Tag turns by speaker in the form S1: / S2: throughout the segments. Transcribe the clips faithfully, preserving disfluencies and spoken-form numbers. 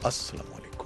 S1: अस्सलाम वालेकुम।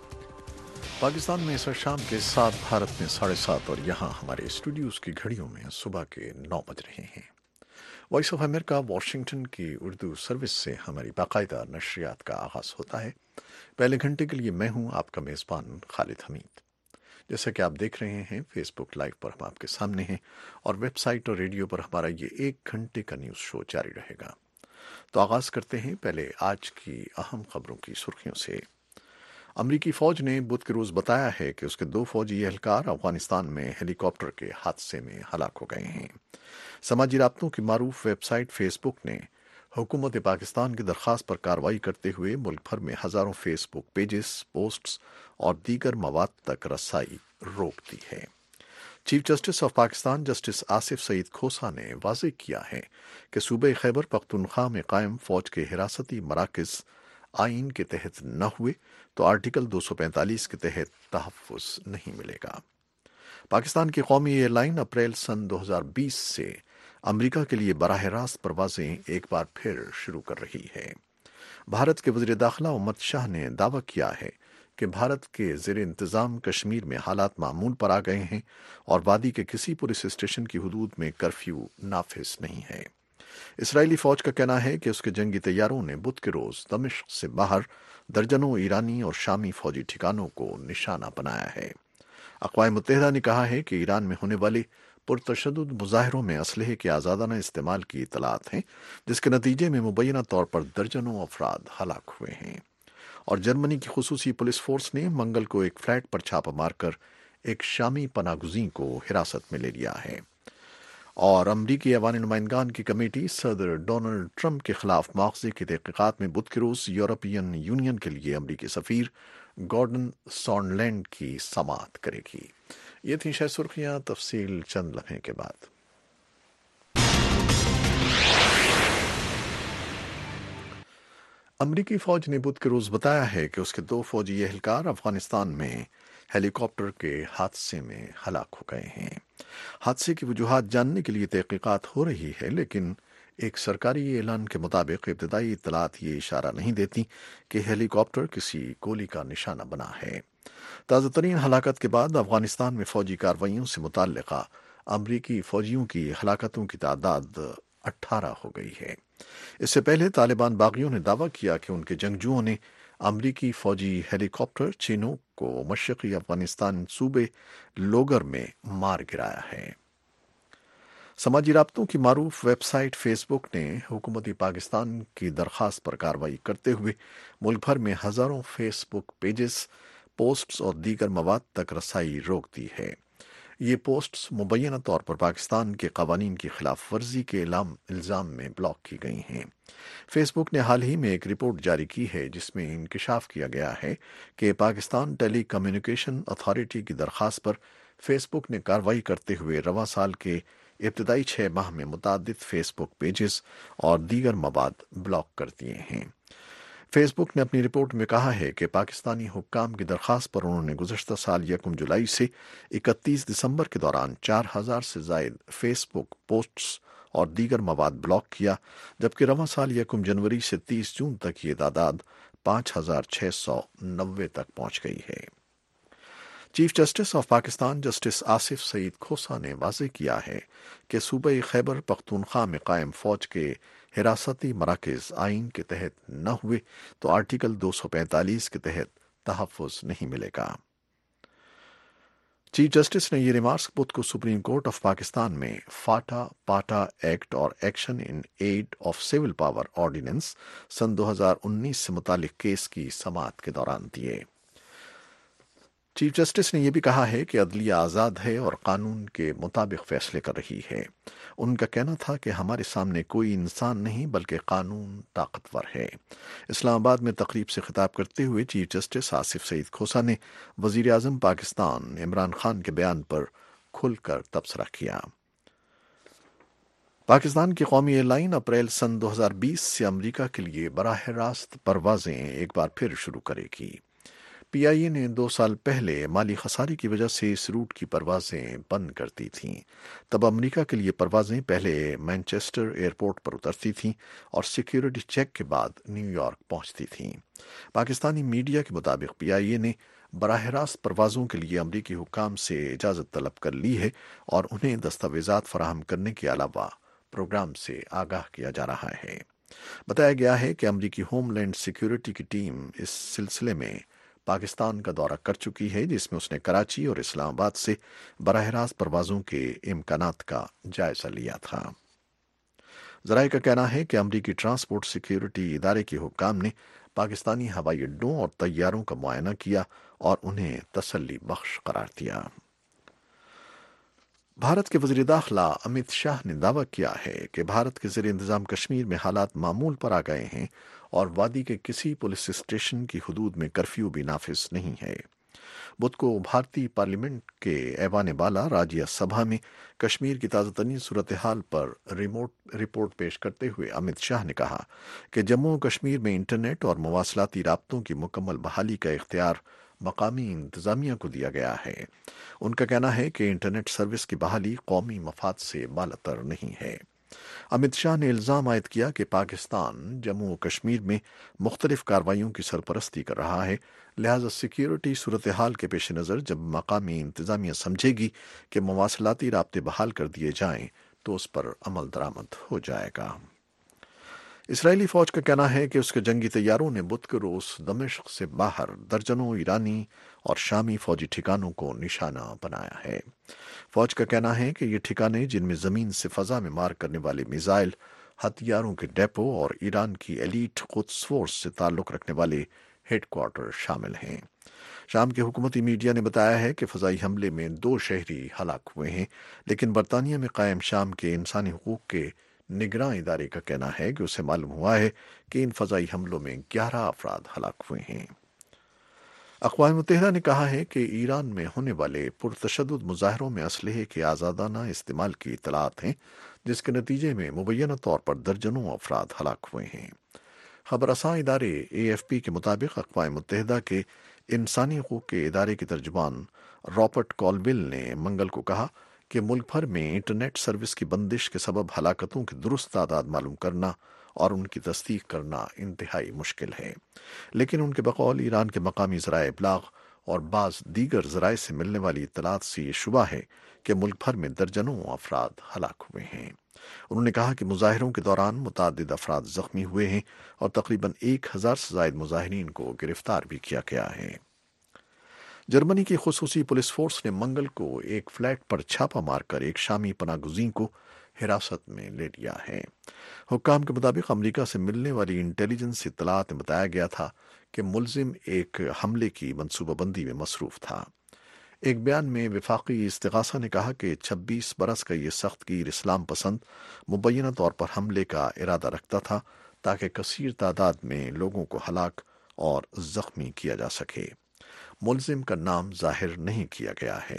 S1: पाकिस्तान में इस वक्त शाम के सात, भारत में साढ़े सात और यहाँ हमारे स्टूडियोज की घड़ियों में सुबह के नौ बज रहे हैं। वॉइस ऑफ अमेरिका वाशिंगटन की उर्दू सर्विस से हमारी बाकायदा नशरियात का आगाज़ होता है। पहले घंटे के लिए मैं हूँ आपका मेज़बान खालिद हमीद। जैसा कि आप देख रहे हैं, फेसबुक लाइव पर हम आपके सामने हैं और वेबसाइट और रेडियो पर हमारा ये एक घंटे का न्यूज़ शो जारी रहेगा। तो आगाज़ करते हैं पहले आज की अहम खबरों की सुर्खियों से। अमरीकी फ़ौज ने बुध के रोज़ बताया है कि उसके दो फौजी एहलकार अफगानिस्तान में हेलीकॉप्टर के हादसे में हलाक हो गए हैं। समाजी राब्तों की मारूफ वेबसाइट फेसबुक ने हुकूमत पाकिस्तान की दरख्वास्त पर कार्रवाई करते हुए मुल्क भर में हज़ारों फेसबुक पेजेस, पोस्ट्स और दीगर मवाद तक रसाई रोक दी है। Chief justice of Pakistan justice Asif Saeed Khosa ने वाज़ेह किया है कि सूबे खैबर पख्तूनख्वा में कायम फ़ौज के हिरासती मराकज़ आइन के तहत न हुए तो आर्टिकल दो सौ पैंतालीस के तहत तहफ़्फ़ुज़ नहीं मिलेगा। पाकिस्तान की कौमी एयरलाइन अप्रैल सन दो हज़ार बीस से अमरीका के लिए बराह रास्त परवाज़ें एक बार फिर शुरू कर रही है। भारत के वज़ीर दाखिला अमित शाह ने दावा किया है कि भारत के ज़ेर इंतज़ाम कश्मीर में हालात मामूल पर आ गए हैं और वादी के किसी पुलिस स्टेशन की हदूद में कर्फ्यू नाफिज नहीं है। इसराइली फ़ौज का कहना है कि उसके जंगी तैयारों ने बुध के रोज़ दमिश्क से बाहर दर्जनों ईरानी और शामी फौजी ठिकानों को निशाना बनाया है। अक़वाम मुत्तहिदा ने कहा है कि ईरान में होने वाले पुरतशद्दुद मुजाहिरों में असलहे के आज़ादाना इस्तेमाल की इतलात हैं, जिसके नतीजे में मुबैना तौर पर दर्जनों अफराद हलाक हुए हैं। और जर्मनी की खुसूसी पुलिस फोर्स ने मंगल को एक फ्लैट पर छापा मारकर एक शामी पनागुज़ीं को हिरासत में ले लिया है। और अमरीकी ऐवान नुमाइंदगान की कमेटी सदर डोनाल्ड ट्रंप के खिलाफ मुआवजे की तहकीकात में बुध के रोज़ यूरोपियन यूनियन के लिए अमरीकी सफ़ीर गॉर्डन सॉन्डलैंड की समाअत करेगी। ये थी शायद सुर्खियां, तफसील चंद लम्हे के बाद। अमरीकी फ़ौज ने बुध के रोज़ बताया है कि उसके दो फौजी एहलकार अफगानिस्तान में हेलीकॉप्टर के हादसे में हलाक हो गए हैं। हादसे की वजूहात जानने के लिए तहकीकात हो रही है, लेकिन एक सरकारी ऐलान के मुताबिक इब्तदाई इत्तलात ये इशारा नहीं देती कि हेलीकॉप्टर किसी गोली का निशाना बना है। ताज़ा तरीन हलाकत के बाद अफगानिस्तान में फौजी कार्रवाइयों से मुताल्लिक़ा अमरीकी फौजियों की हलाकतों की तादाद अट्ठारह हो गई है। इससे पहले तालिबान बागियों ने दावा किया कि उनके जंगजुओं ने अमरीकी फौजी हेलीकॉप्टर चीनों को मशरक़ी अफगानिस्तान सूबे लोगर में मार गिराया है। समाजी राब्तों की मारूफ वेबसाइट फेसबुक ने हुकूमती पाकिस्तान की दरख्वास्त पर कार्रवाई करते हुए मुल्क भर में हज़ारों फेसबुक पेजेस, पोस्ट्स और दीगर मवाद तक रसाई रोक दी है। ये पोस्ट्स मुबैना तौर पर पाकिस्तान के कवानीन की खिलाफ वर्जी के इल्ज़ाम में ब्लॉक की गई हैं। फेसबुक ने हाल ही में एक रिपोर्ट जारी की है जिसमें इंकिशाफ किया गया है कि पाकिस्तान टेली कम्युनिकेशन अथॉरिटी की दरख्वास्त पर फेसबुक ने कार्रवाई करते हुए रवां साल के इब्तदाई छः माह में मुतादिद फेसबुक पेजेस और दीगर मवाद ब्लॉक कर दिए हैं। फेसबुक ने अपनी रिपोर्ट में कहा है कि पाकिस्तानी हुक्काम की दरख्वास्त पर उन्होंने गुज़श्ता साल यकम जुलाई से इकतीस दिसंबर के दौरान चार हजार से जायद फेसबुक पोस्ट्स और दीगर मवाद ब्लॉक किया, जबकि रवां साल यकम जनवरी से तीस जून तक ये तादाद पाँच हजार छः सौ नब्बे तक पहुंच गई है। Chief justice of Pakistan justice Asif Saeed Khosa ने वाज़ेह किया है कि सूबे खैबर पख्तूनख्वा में कायम फ़ौज के हिरासती मराकज़ आइन के तहत न हुए तो आर्टिकल दो सौ पैंतालीस के तहत तहफ़्फ़ुज़ नहीं मिलेगा। चीफ जस्टिस ने ये रिमार्क्स बुध को सुप्रीम कोर्ट ऑफ पाकिस्तान में फाटा पाटा एक्ट और action in aid of civil power ordinance सन दो हज़ार उन्नीस से मुतालिक केस की समाअत के दौरान दिए। चीफ जस्टिस ने यह भी कहा है कि अदलिया आज़ाद है और कानून के मुताबिक फैसले कर रही है। उनका कहना था कि हमारे सामने कोई इंसान नहीं बल्कि कानून ताकतवर है। इस्लामाबाद में तकरीब से खिताब करते हुए चीफ जस्टिस आसिफ सईद खोसा ने वज़ीर आज़म पाकिस्तान इमरान खान के बयान पर खुलकर तबसरा किया। पाकिस्तान की कौमी एयरलाइन अप्रैल सन दो हज़ार बीस से अमरीका के लिए बराह रास्त परवाज़ें एक बार फिर शुरू करेगी। پی آئی اے نے دو سال پہلے مالی خسارے کی وجہ سے اس روٹ کی پروازیں بند کر دی تھیں۔ تب امریکہ کے لیے پروازیں پہلے مانچسٹر ایئرپورٹ پر اترتی تھیں اور سیکیورٹی چیک کے بعد نیو یارک پہنچتی تھیں۔ پاکستانی میڈیا کے مطابق پی آئی اے نے براہ راست پروازوں کے لیے امریکی حکام سے اجازت طلب کر لی ہے اور انہیں دستاویزات فراہم کرنے کے علاوہ پروگرام سے آگاہ کیا جا رہا ہے۔ بتایا گیا ہے کہ امریکی ہوم لینڈ سیکیورٹی کی ٹیم اس سلسلے میں پاکستان کا دورہ کر چکی ہے، جس میں اس نے کراچی اور اسلام آباد سے براہ راست پروازوں کے امکانات کا جائزہ لیا تھا۔ ذرائع کا کہنا ہے کہ امریکی ٹرانسپورٹ سیکیورٹی ادارے کے حکام نے پاکستانی ہوائی اڈوں اور طیاروں کا معائنہ کیا اور انہیں تسلی بخش قرار دیا۔ بھارت کے وزیر داخلہ امت شاہ نے دعویٰ کیا ہے کہ بھارت کے زیر انتظام کشمیر میں حالات معمول پر آ گئے ہیں اور وادی کے کسی پولیس اسٹیشن کی حدود میں کرفیو بھی نافذ نہیں ہے۔ بدھ کو بھارتی پارلیمنٹ کے ایوان بالا راجیہ سبھا میں کشمیر کی تازہ ترین صورتحال پر ریموٹ رپورٹ پیش کرتے ہوئے امت شاہ نے کہا کہ جموں و کشمیر میں انٹرنیٹ اور مواصلاتی رابطوں کی مکمل بحالی کا اختیار مقامی انتظامیہ کو دیا گیا ہے۔ ان کا کہنا ہے کہ انٹرنیٹ سروس کی بحالی قومی مفاد سے بالاتر نہیں ہے۔ امت شاہ نے الزام عائد کیا کہ پاکستان جموں و کشمیر میں مختلف کارروائیوں کی سرپرستی کر رہا ہے، لہذا سیکیورٹی صورتحال کے پیش نظر جب مقامی انتظامیہ سمجھے گی کہ مواصلاتی رابطے بحال کر دیے جائیں تو اس پر عمل درآمد ہو جائے گا۔ اسرائیلی فوج کا کہنا ہے کہ اس کے جنگی طیاروں نے بدھ کے روز دمشق سے باہر درجنوں ایرانی اور شامی فوجی ٹھکانوں کو نشانہ بنایا ہے۔ فوج کا کہنا ہے کہ یہ ٹھکانے، جن میں زمین سے فضا میں مار کرنے والے میزائل، ہتھیاروں کے ڈیپو اور ایران کی ایلیٹ قدس فورس سے تعلق رکھنے والے ہیڈ کوارٹر شامل ہیں۔ شام کے حکومتی میڈیا نے بتایا ہے کہ فضائی حملے میں دو شہری ہلاک ہوئے ہیں، لیکن برطانیہ میں قائم شام کے انسانی حقوق کے نگراں ادارے کا کہنا ہے کہ اسے معلوم ہوا ہے کہ ان فضائی حملوں میں گیارہ افراد ہلاک ہوئے ہیں۔ اقوام متحدہ نے کہا ہے کہ ایران میں ہونے والے پرتشدد مظاہروں میں اسلحے کے آزادانہ استعمال کی اطلاعات ہیں، جس کے نتیجے میں مبینہ طور پر درجنوں افراد ہلاک ہوئے ہیں۔ خبر رساں ادارے اے ایف پی کے مطابق اقوام متحدہ کے انسانی حقوق کے ادارے کے ترجمان رابرٹ کالویل نے منگل کو کہا کہ ملک بھر میں انٹرنیٹ سروس کی بندش کے سبب ہلاکتوں کی درست تعداد معلوم کرنا اور ان کی تصدیق کرنا انتہائی مشکل ہے، لیکن ان کے بقول ایران کے مقامی ذرائع ابلاغ اور بعض دیگر ذرائع سے ملنے والی اطلاعات سے یہ شبہ ہے کہ ملک بھر میں درجنوں افراد ہلاک ہوئے ہیں۔ انہوں نے کہا کہ مظاہروں کے دوران متعدد افراد زخمی ہوئے ہیں اور تقریباً ایک ہزار سے زائد مظاہرین کو گرفتار بھی کیا گیا ہے۔ جرمنی کی خصوصی پولیس فورس نے منگل کو ایک فلیٹ پر چھاپہ مار کر ایک شامی پناہ گزین کو حراست میں لے لیا ہے۔ حکام کے مطابق امریکہ سے ملنے والی انٹیلیجنس اطلاعات میں بتایا گیا تھا کہ ملزم ایک حملے کی منصوبہ بندی میں مصروف تھا۔ ایک بیان میں وفاقی استغاثہ نے کہا کہ چھبیس برس کا یہ سخت گیر اسلام پسند مبینہ طور پر حملے کا ارادہ رکھتا تھا تاکہ کثیر تعداد میں لوگوں کو ہلاک اور زخمی کیا جا سکے۔ ملزم کا نام ظاہر نہیں کیا گیا ہے۔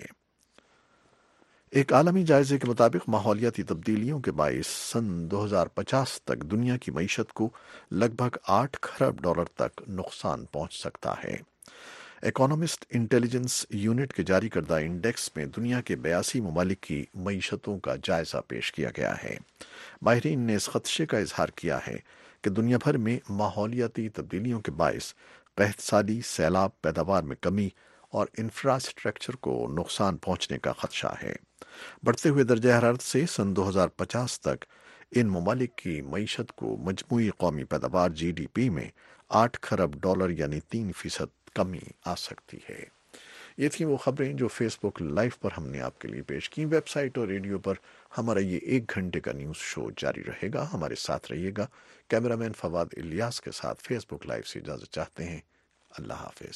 S1: ایک عالمی جائزے کے مطابق ماحولیاتی تبدیلیوں کے باعث سن دو ہزار پچاس تک دنیا کی معیشت کو لگ بھگ آٹھ کھرب ڈالر تک نقصان پہنچ سکتا ہے۔ اکانومسٹ انٹیلیجنس یونٹ کے جاری کردہ انڈیکس میں دنیا کے بیاسی ممالک کی معیشتوں کا جائزہ پیش کیا گیا ہے۔ ماہرین نے اس خدشے کا اظہار کیا ہے کہ دنیا بھر میں ماحولیاتی تبدیلیوں کے باعث قحط سالی، سیلاب، پیداوار میں کمی اور انفراسٹرکچر کو نقصان پہنچنے کا خدشہ ہے۔ بڑھتے ہوئے درجہ حرارت سے سن دو ہزار پچاس تک ان ممالک کی معیشت کو مجموعی قومی پیداوار جی ڈی پی میں آٹھ کھرب ڈالر یعنی تین فیصد کمی آ سکتی ہے۔ یہ تھیں وہ خبریں جو فیس بک لائیو پر ہم نے آپ کے لیے پیش کی۔ ویب سائٹ اور ریڈیو پر ہمارا یہ ایک گھنٹے کا نیوز شو جاری رہے گا، ہمارے ساتھ رہیے گا۔ کیمرامین فواد الیاس کے ساتھ فیس بک لائیو سے اجازت چاہتے ہیں۔ اللہ حافظ۔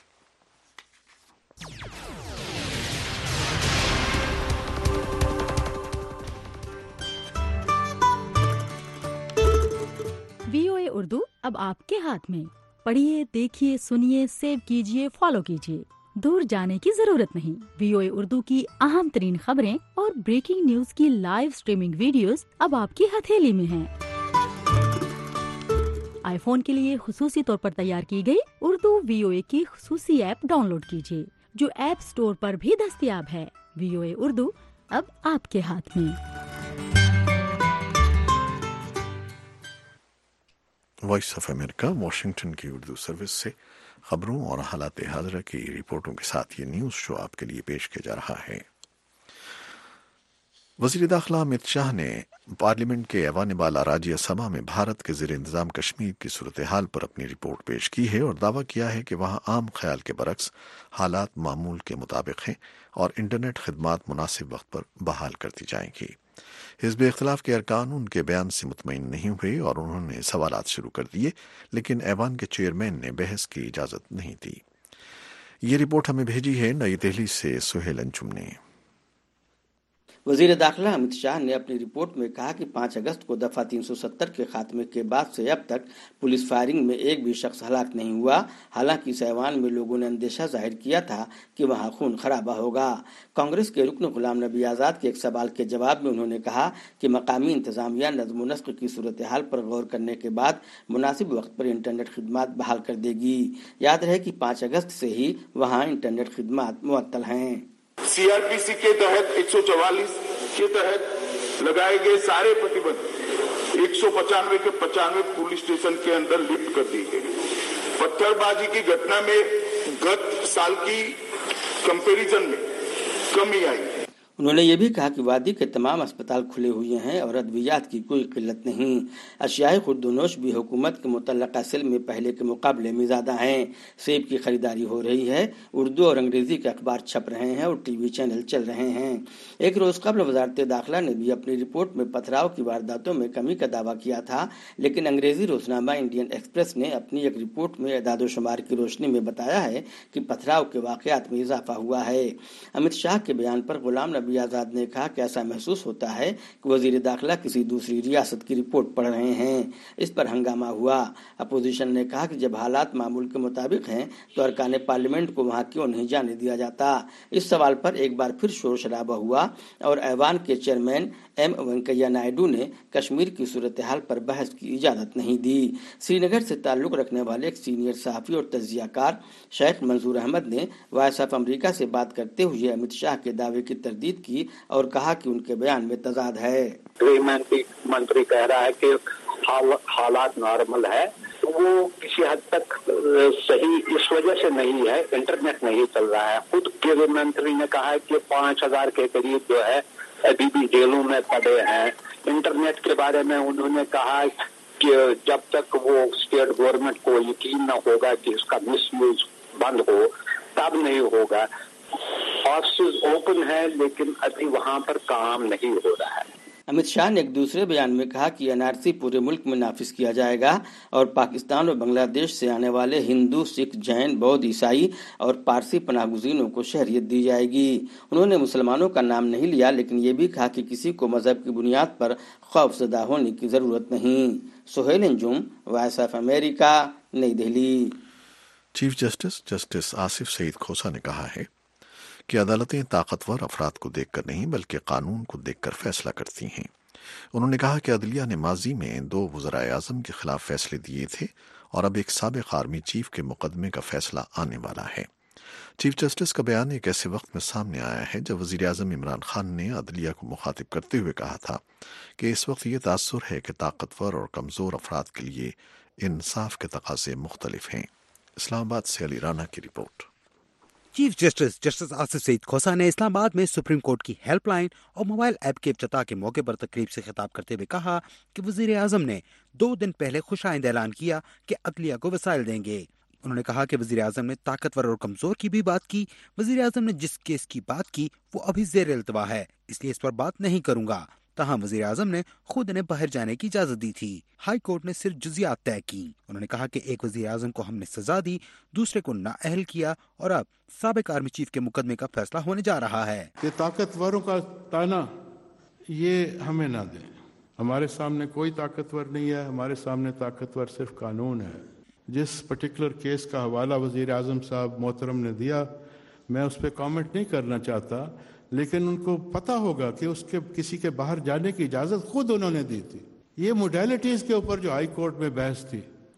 S2: وی او اے اردو اب آپ کے ہاتھ میں۔ پڑھیے، دیکھیے، سنیے، سیو کیجیے، فالو کیجیے۔ دور جانے کی ضرورت نہیں۔ وی او اے اردو کی اہم ترین خبریں اور بریکنگ نیوز کی لائیو سٹریمنگ ویڈیوز اب آپ کی ہتھیلی میں ہیں۔ آئی فون کے لیے خصوصی طور پر تیار کی گئی اردو وی او اے کی خصوصی ایپ ڈاؤن لوڈ کیجیے جو ایپ سٹور پر بھی دستیاب ہے۔ وی او اے اردو اب آپ کے ہاتھ میں۔
S1: وائس آف امریکہ واشنگٹن کی اردو سروس سے خبروں اور حالات حاضرہ کی رپورٹوں کے ساتھ یہ نیوز شو آپ کے لیے پیش کیا جا رہا ہے۔ وزیر داخلہ امت شاہ نے پارلیمنٹ کے ایوان بالا راجیہ سبھا میں بھارت کے زیر انتظام کشمیر کی صورتحال پر اپنی رپورٹ پیش کی ہے اور دعویٰ کیا ہے کہ وہاں عام خیال کے برعکس حالات معمول کے مطابق ہیں اور انٹرنیٹ خدمات مناسب وقت پر بحال کر دی جائیں گی۔ حزب اختلاف کے ارکان ان کے بیان سے مطمئن نہیں ہوئے اور انہوں نے سوالات شروع کر دیے، لیکن ایوان کے چیئرمین نے بحث کی اجازت نہیں دی۔ یہ رپورٹ ہمیں بھیجی ہے نئی دہلی سے سہیل انجم نے۔
S3: وزیر داخلہ امت شاہ نے اپنی رپورٹ میں کہا کہ پانچ اگست کو دفعہ تین سو ستر کے خاتمے کے بعد سے اب تک پولیس فائرنگ میں ایک بھی شخص ہلاک نہیں ہوا، حالانکہ اس ایوان میں لوگوں نے اندیشہ ظاہر کیا تھا کہ وہاں خون خرابہ ہوگا۔ کانگریس کے رکن غلام نبی آزاد کے ایک سوال کے جواب میں انہوں نے کہا کہ مقامی انتظامیہ نظم و نسق کی صورتحال پر غور کرنے کے بعد مناسب وقت پر انٹرنیٹ خدمات بحال کر دے گی۔ یاد رہے کہ پانچ اگست سے ہی وہاں انٹرنیٹ خدمات معطل ہیں۔
S4: سی آر پی سی کے تحت ایک سو چوالیس کے تحت لگائے گئے سارے پرتبند ایک سو پچانوے کے پچانوے پولیس اسٹیشن کے اندر لفٹ کر دی گئی۔ پتھر بازی کی گھٹنا میں گت سال کی کمپیریزن میں کمی آئی۔
S3: انہوں نے یہ بھی کہا کہ وادی کے تمام اسپتال کھلے ہوئے ہیں اور ادویات کی کوئی قلت نہیں۔ اشیاء خوردونوش بھی حکومت کے متعلقہ سیل میں پہلے کے مقابلے میں زیادہ ہیں۔ سیب کی خریداری ہو رہی ہے، اردو اور انگریزی کے اخبار چھپ رہے ہیں اور ٹی وی چینل چل رہے ہیں۔ ایک روز قبل وزارت داخلہ نے بھی اپنی رپورٹ میں پتھراؤ کی وارداتوں میں کمی کا دعویٰ کیا تھا، لیکن انگریزی روزنامہ انڈین ایکسپریس نے اپنی ایک رپورٹ میں اعداد و شمار کی روشنی میں بتایا ہے کہ پتھراؤ کے واقعات میں اضافہ ہوا ہے۔ امت شاہ کے بیان پر غلام نبی آزاد نے کہا کہ ایسا محسوس ہوتا ہے کہ وزیر داخلہ کسی دوسری ریاست کی رپورٹ پڑھ رہے ہیں۔ اس پر ہنگامہ ہوا۔ اپوزیشن نے کہا کہ جب حالات معمول کے مطابق ہیں تو ارکان پارلیمنٹ کو وہاں کیوں نہیں جانے دیا جاتا۔ اس سوال پر ایک بار پھر شور شرابہ ہوا اور ایوان کے چیئرمین ایم وینکیا نائیڈو نے کشمیر کی صورتحال پر بحث کی اجازت نہیں دی۔ سری نگر سے تعلق رکھنے والے ایک سینئر صحافی اور تجزیہ کار شیخ منظور احمد نے وائس آف امریکہ سے بات کرتے ہوئے امت شاہ کے دعوے کی تردید کی اور کہا کہ ان کے بیان میں تضاد ہے۔
S5: منتری کہہ رہا ہے کہ حالات نارمل ہے، وہ کسی حد تک صحیح اس وجہ سے نہیں ہے، انٹرنیٹ نہیں چل رہا ہے۔ خود گृह منتری نے کہا ہے کہ پانچ ہزار کے قریب جو ہے ابھی بھی جیلوں میں پڑے ہیں۔ انٹرنیٹ کے بارے میں انہوں نے کہا کہ جب تک وہ اسٹیٹ گورنمنٹ کو یقین نہ ہوگا کہ اس کا مس یوز بند ہو تب نہیں ہوگا۔ آفسز اوپن ہے لیکن ابھی وہاں پر کام نہیں ہو رہا ہے۔
S3: امت شاہ نے ایک دوسرے بیان میں کہا کہ این آر سی پورے ملک میں نافذ کیا جائے گا اور پاکستان اور بنگلہ دیش سے آنے والے ہندو، سکھ، جین، بودھ، عیسائی اور پارسی پناہ گزینوں کو شہریت دی جائے گی۔ انہوں نے مسلمانوں کا نام نہیں لیا، لیکن یہ بھی کہا کہ کسی کو مذہب کی بنیاد پر خوف زدہ ہونے کی ضرورت نہیں۔ Sohail Anjum, voice of America, نئی Delhi.
S1: Chief justice justice Asif Saeed Khosa نے کہا ہے کہ عدالتیں طاقتور افراد کو دیکھ کر نہیں بلکہ قانون کو دیکھ کر فیصلہ کرتی ہیں۔ انہوں نے کہا کہ عدلیہ نے ماضی میں دو وزرائے اعظم کے خلاف فیصلے دیے تھے اور اب ایک سابق آرمی چیف کے مقدمے کا فیصلہ آنے والا ہے۔ چیف جسٹس کا بیان ایک ایسے وقت میں سامنے آیا ہے جب وزیر اعظم عمران خان نے عدلیہ کو مخاطب کرتے ہوئے کہا تھا کہ اس وقت یہ تاثر ہے کہ طاقتور اور کمزور افراد کے لیے انصاف کے تقاضے مختلف ہیں۔ اسلام آباد سے علی رانا کی report.
S6: Chief justice justice Asif Saeed Khosa نے اسلام آباد میں سپریم کورٹ کی ہیلپ لائن اور موبائل ایپ کے افتتاح کے موقع پر تقریب سے خطاب کرتے ہوئے کہا کہ وزیر اعظم نے دو دن پہلے خوش آئند اعلان کیا کہ عدلیہ کو وسائل دیں گے۔ انہوں نے کہا کہ وزیر اعظم نے طاقتور اور کمزور کی بھی بات کی۔ وزیر اعظم نے جس کیس کی بات کی وہ ابھی زیر التوا ہے، اس لیے اس پر بات نہیں کروں گا۔ تاہم وزیر اعظم نے خود انہیں باہر جانے کی اجازت دی تھی۔ ہائی کورٹ نے صرف جزیات طے کی۔ انہوں نے کہا کہ ایک وزیر اعظم کو ہم نے سزا دی، دوسرے کو نااہل کیا اور اب سابق آرمی چیف کے مقدمے کا فیصلہ ہونے جا رہا ہے۔
S7: کہ طاقتوروں کا تانا یہ ہمیں نہ دیں۔ ہمارے سامنے کوئی طاقتور نہیں ہے، ہمارے سامنے طاقتور صرف قانون ہے۔ جس پرٹیکولر کیس کا حوالہ وزیر اعظم صاحب محترم نے دیا، میں اس پہ کامنٹ نہیں کرنا چاہتا، لیکن ان کو پتہ ہوگا کہ اس کے کسی کے باہر جانے کی اجازت خود انہوں نے دی تھی۔ یہ موڈیلٹیز کے اوپر جو ہائی کورٹ میں بحث تھی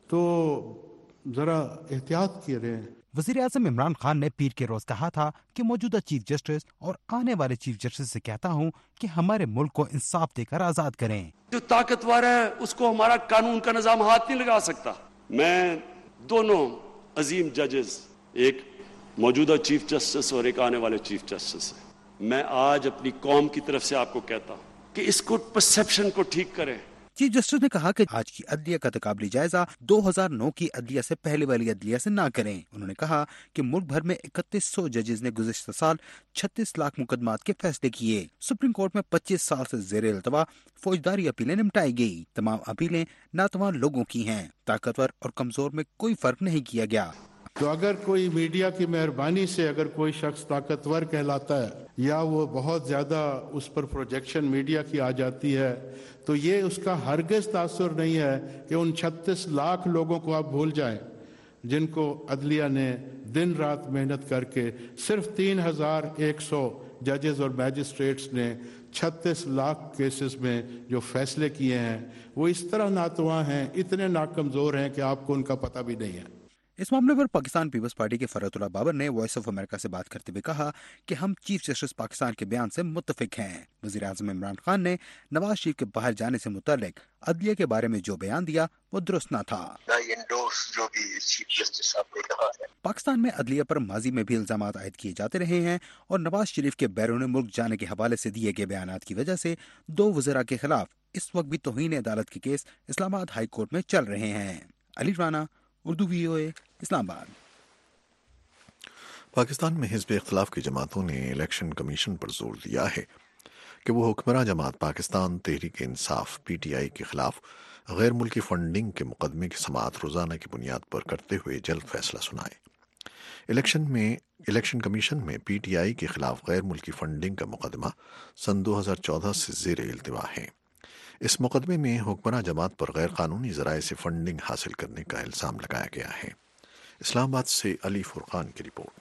S7: تو ذرا احتیاط کیے رہے.
S6: وزیر اعظم عمران خان نے پیر کے روز کہا تھا کہ موجودہ چیف جسٹس اور آنے والے چیف جسٹس سے کہتا ہوں کہ ہمارے ملک کو انصاف دے کر آزاد کریں.
S8: جو طاقتور ہے اس کو ہمارا قانون کا نظام ہاتھ نہیں لگا سکتا. میں دونوں عظیم ججز، ایک موجودہ چیف جسٹس اور ایک آنے والے چیف جسٹس ہیں، میں آج اپنی قوم کی طرف سے آپ کو کہتا ہوں کہ اس کو پرسیپشن کو ٹھیک کریں.
S6: چیف جسٹس نے کہا کہ آج کی عدلیہ کا تقابلی جائزہ دو ہزار نو کی عدلیہ سے پہلے والی عدلیہ سے نہ کریں. انہوں نے کہا کہ ملک بھر میں اکتیس سو ججز نے گزشتہ سال چھتیس لاکھ مقدمات کے فیصلے کیے. سپریم کورٹ میں پچیس سال سے زیر التوا فوجداری اپیلیں نمٹائی گئی. تمام اپیلیں ناتوان لوگوں کی ہیں. طاقتور اور کمزور میں کوئی فرق نہیں کیا گیا.
S7: تو اگر کوئی میڈیا کی مہربانی سے اگر کوئی شخص طاقتور کہلاتا ہے یا وہ بہت زیادہ اس پر پروجیکشن میڈیا کی آ جاتی ہے تو یہ اس کا ہرگز تاثر نہیں ہے کہ ان چھتیس لاکھ لوگوں کو آپ بھول جائیں جن کو عدلیہ نے دن رات محنت کر کے صرف تین ہزار ایک سو ججز اور میجسٹریٹس نے چھتیس لاکھ کیسز میں جو فیصلے کیے ہیں وہ اس طرح ناتواں ہیں، اتنے ناکمزور ہیں کہ آپ کو ان کا پتہ بھی نہیں ہے.
S6: اس معاملے پر پاکستان پیپلز پارٹی کے فرحت اللہ بابر نے وائس آف امریکہ سے بات کرتے ہوئے کہا کہ ہم چیف جسٹس پاکستان کے بیان سے متفق ہیں. وزیر اعظم عمران خان نے نواز شریف کے باہر جانے سے متعلق عدلیہ کے بارے میں جو بیان دیا وہ درست نہ تھا.
S9: جو بھی چیف جسٹس صاحب نے کہا ہے
S6: پاکستان میں عدلیہ پر ماضی میں بھی الزامات عائد کیے جاتے رہے ہیں اور نواز شریف کے بیرون ملک جانے کے حوالے سے دیے گئے بیانات کی وجہ سے دو وزراء کے خلاف اس وقت بھی توہین عدالت کے کیس اسلام آباد ہائی کورٹ میں چل رہے ہیں. علی رانا، اردو وی او اے، اسلام آباد.
S1: پاکستان میں حزب اختلاف کی جماعتوں نے الیکشن کمیشن پر زور دیا ہے کہ وہ حکمراں جماعت Pakistan Tehreek Insaf P T I کے خلاف غیر ملکی فنڈنگ کے مقدمے کی سماعت روزانہ کی بنیاد پر کرتے ہوئے جلد فیصلہ سنائے. الیکشن میں الیکشن کمیشن میں پی ٹی آئی کے خلاف غیر ملکی فنڈنگ کا مقدمہ سن دو ہزار چودہ سے زیر التوا ہے. اس مقدمے میں حکمراں جماعت پر غیر قانونی ذرائع سے فنڈنگ حاصل کرنے کا الزام لگایا گیا ہے. اسلام آباد سے علی فرقان کی رپورٹ.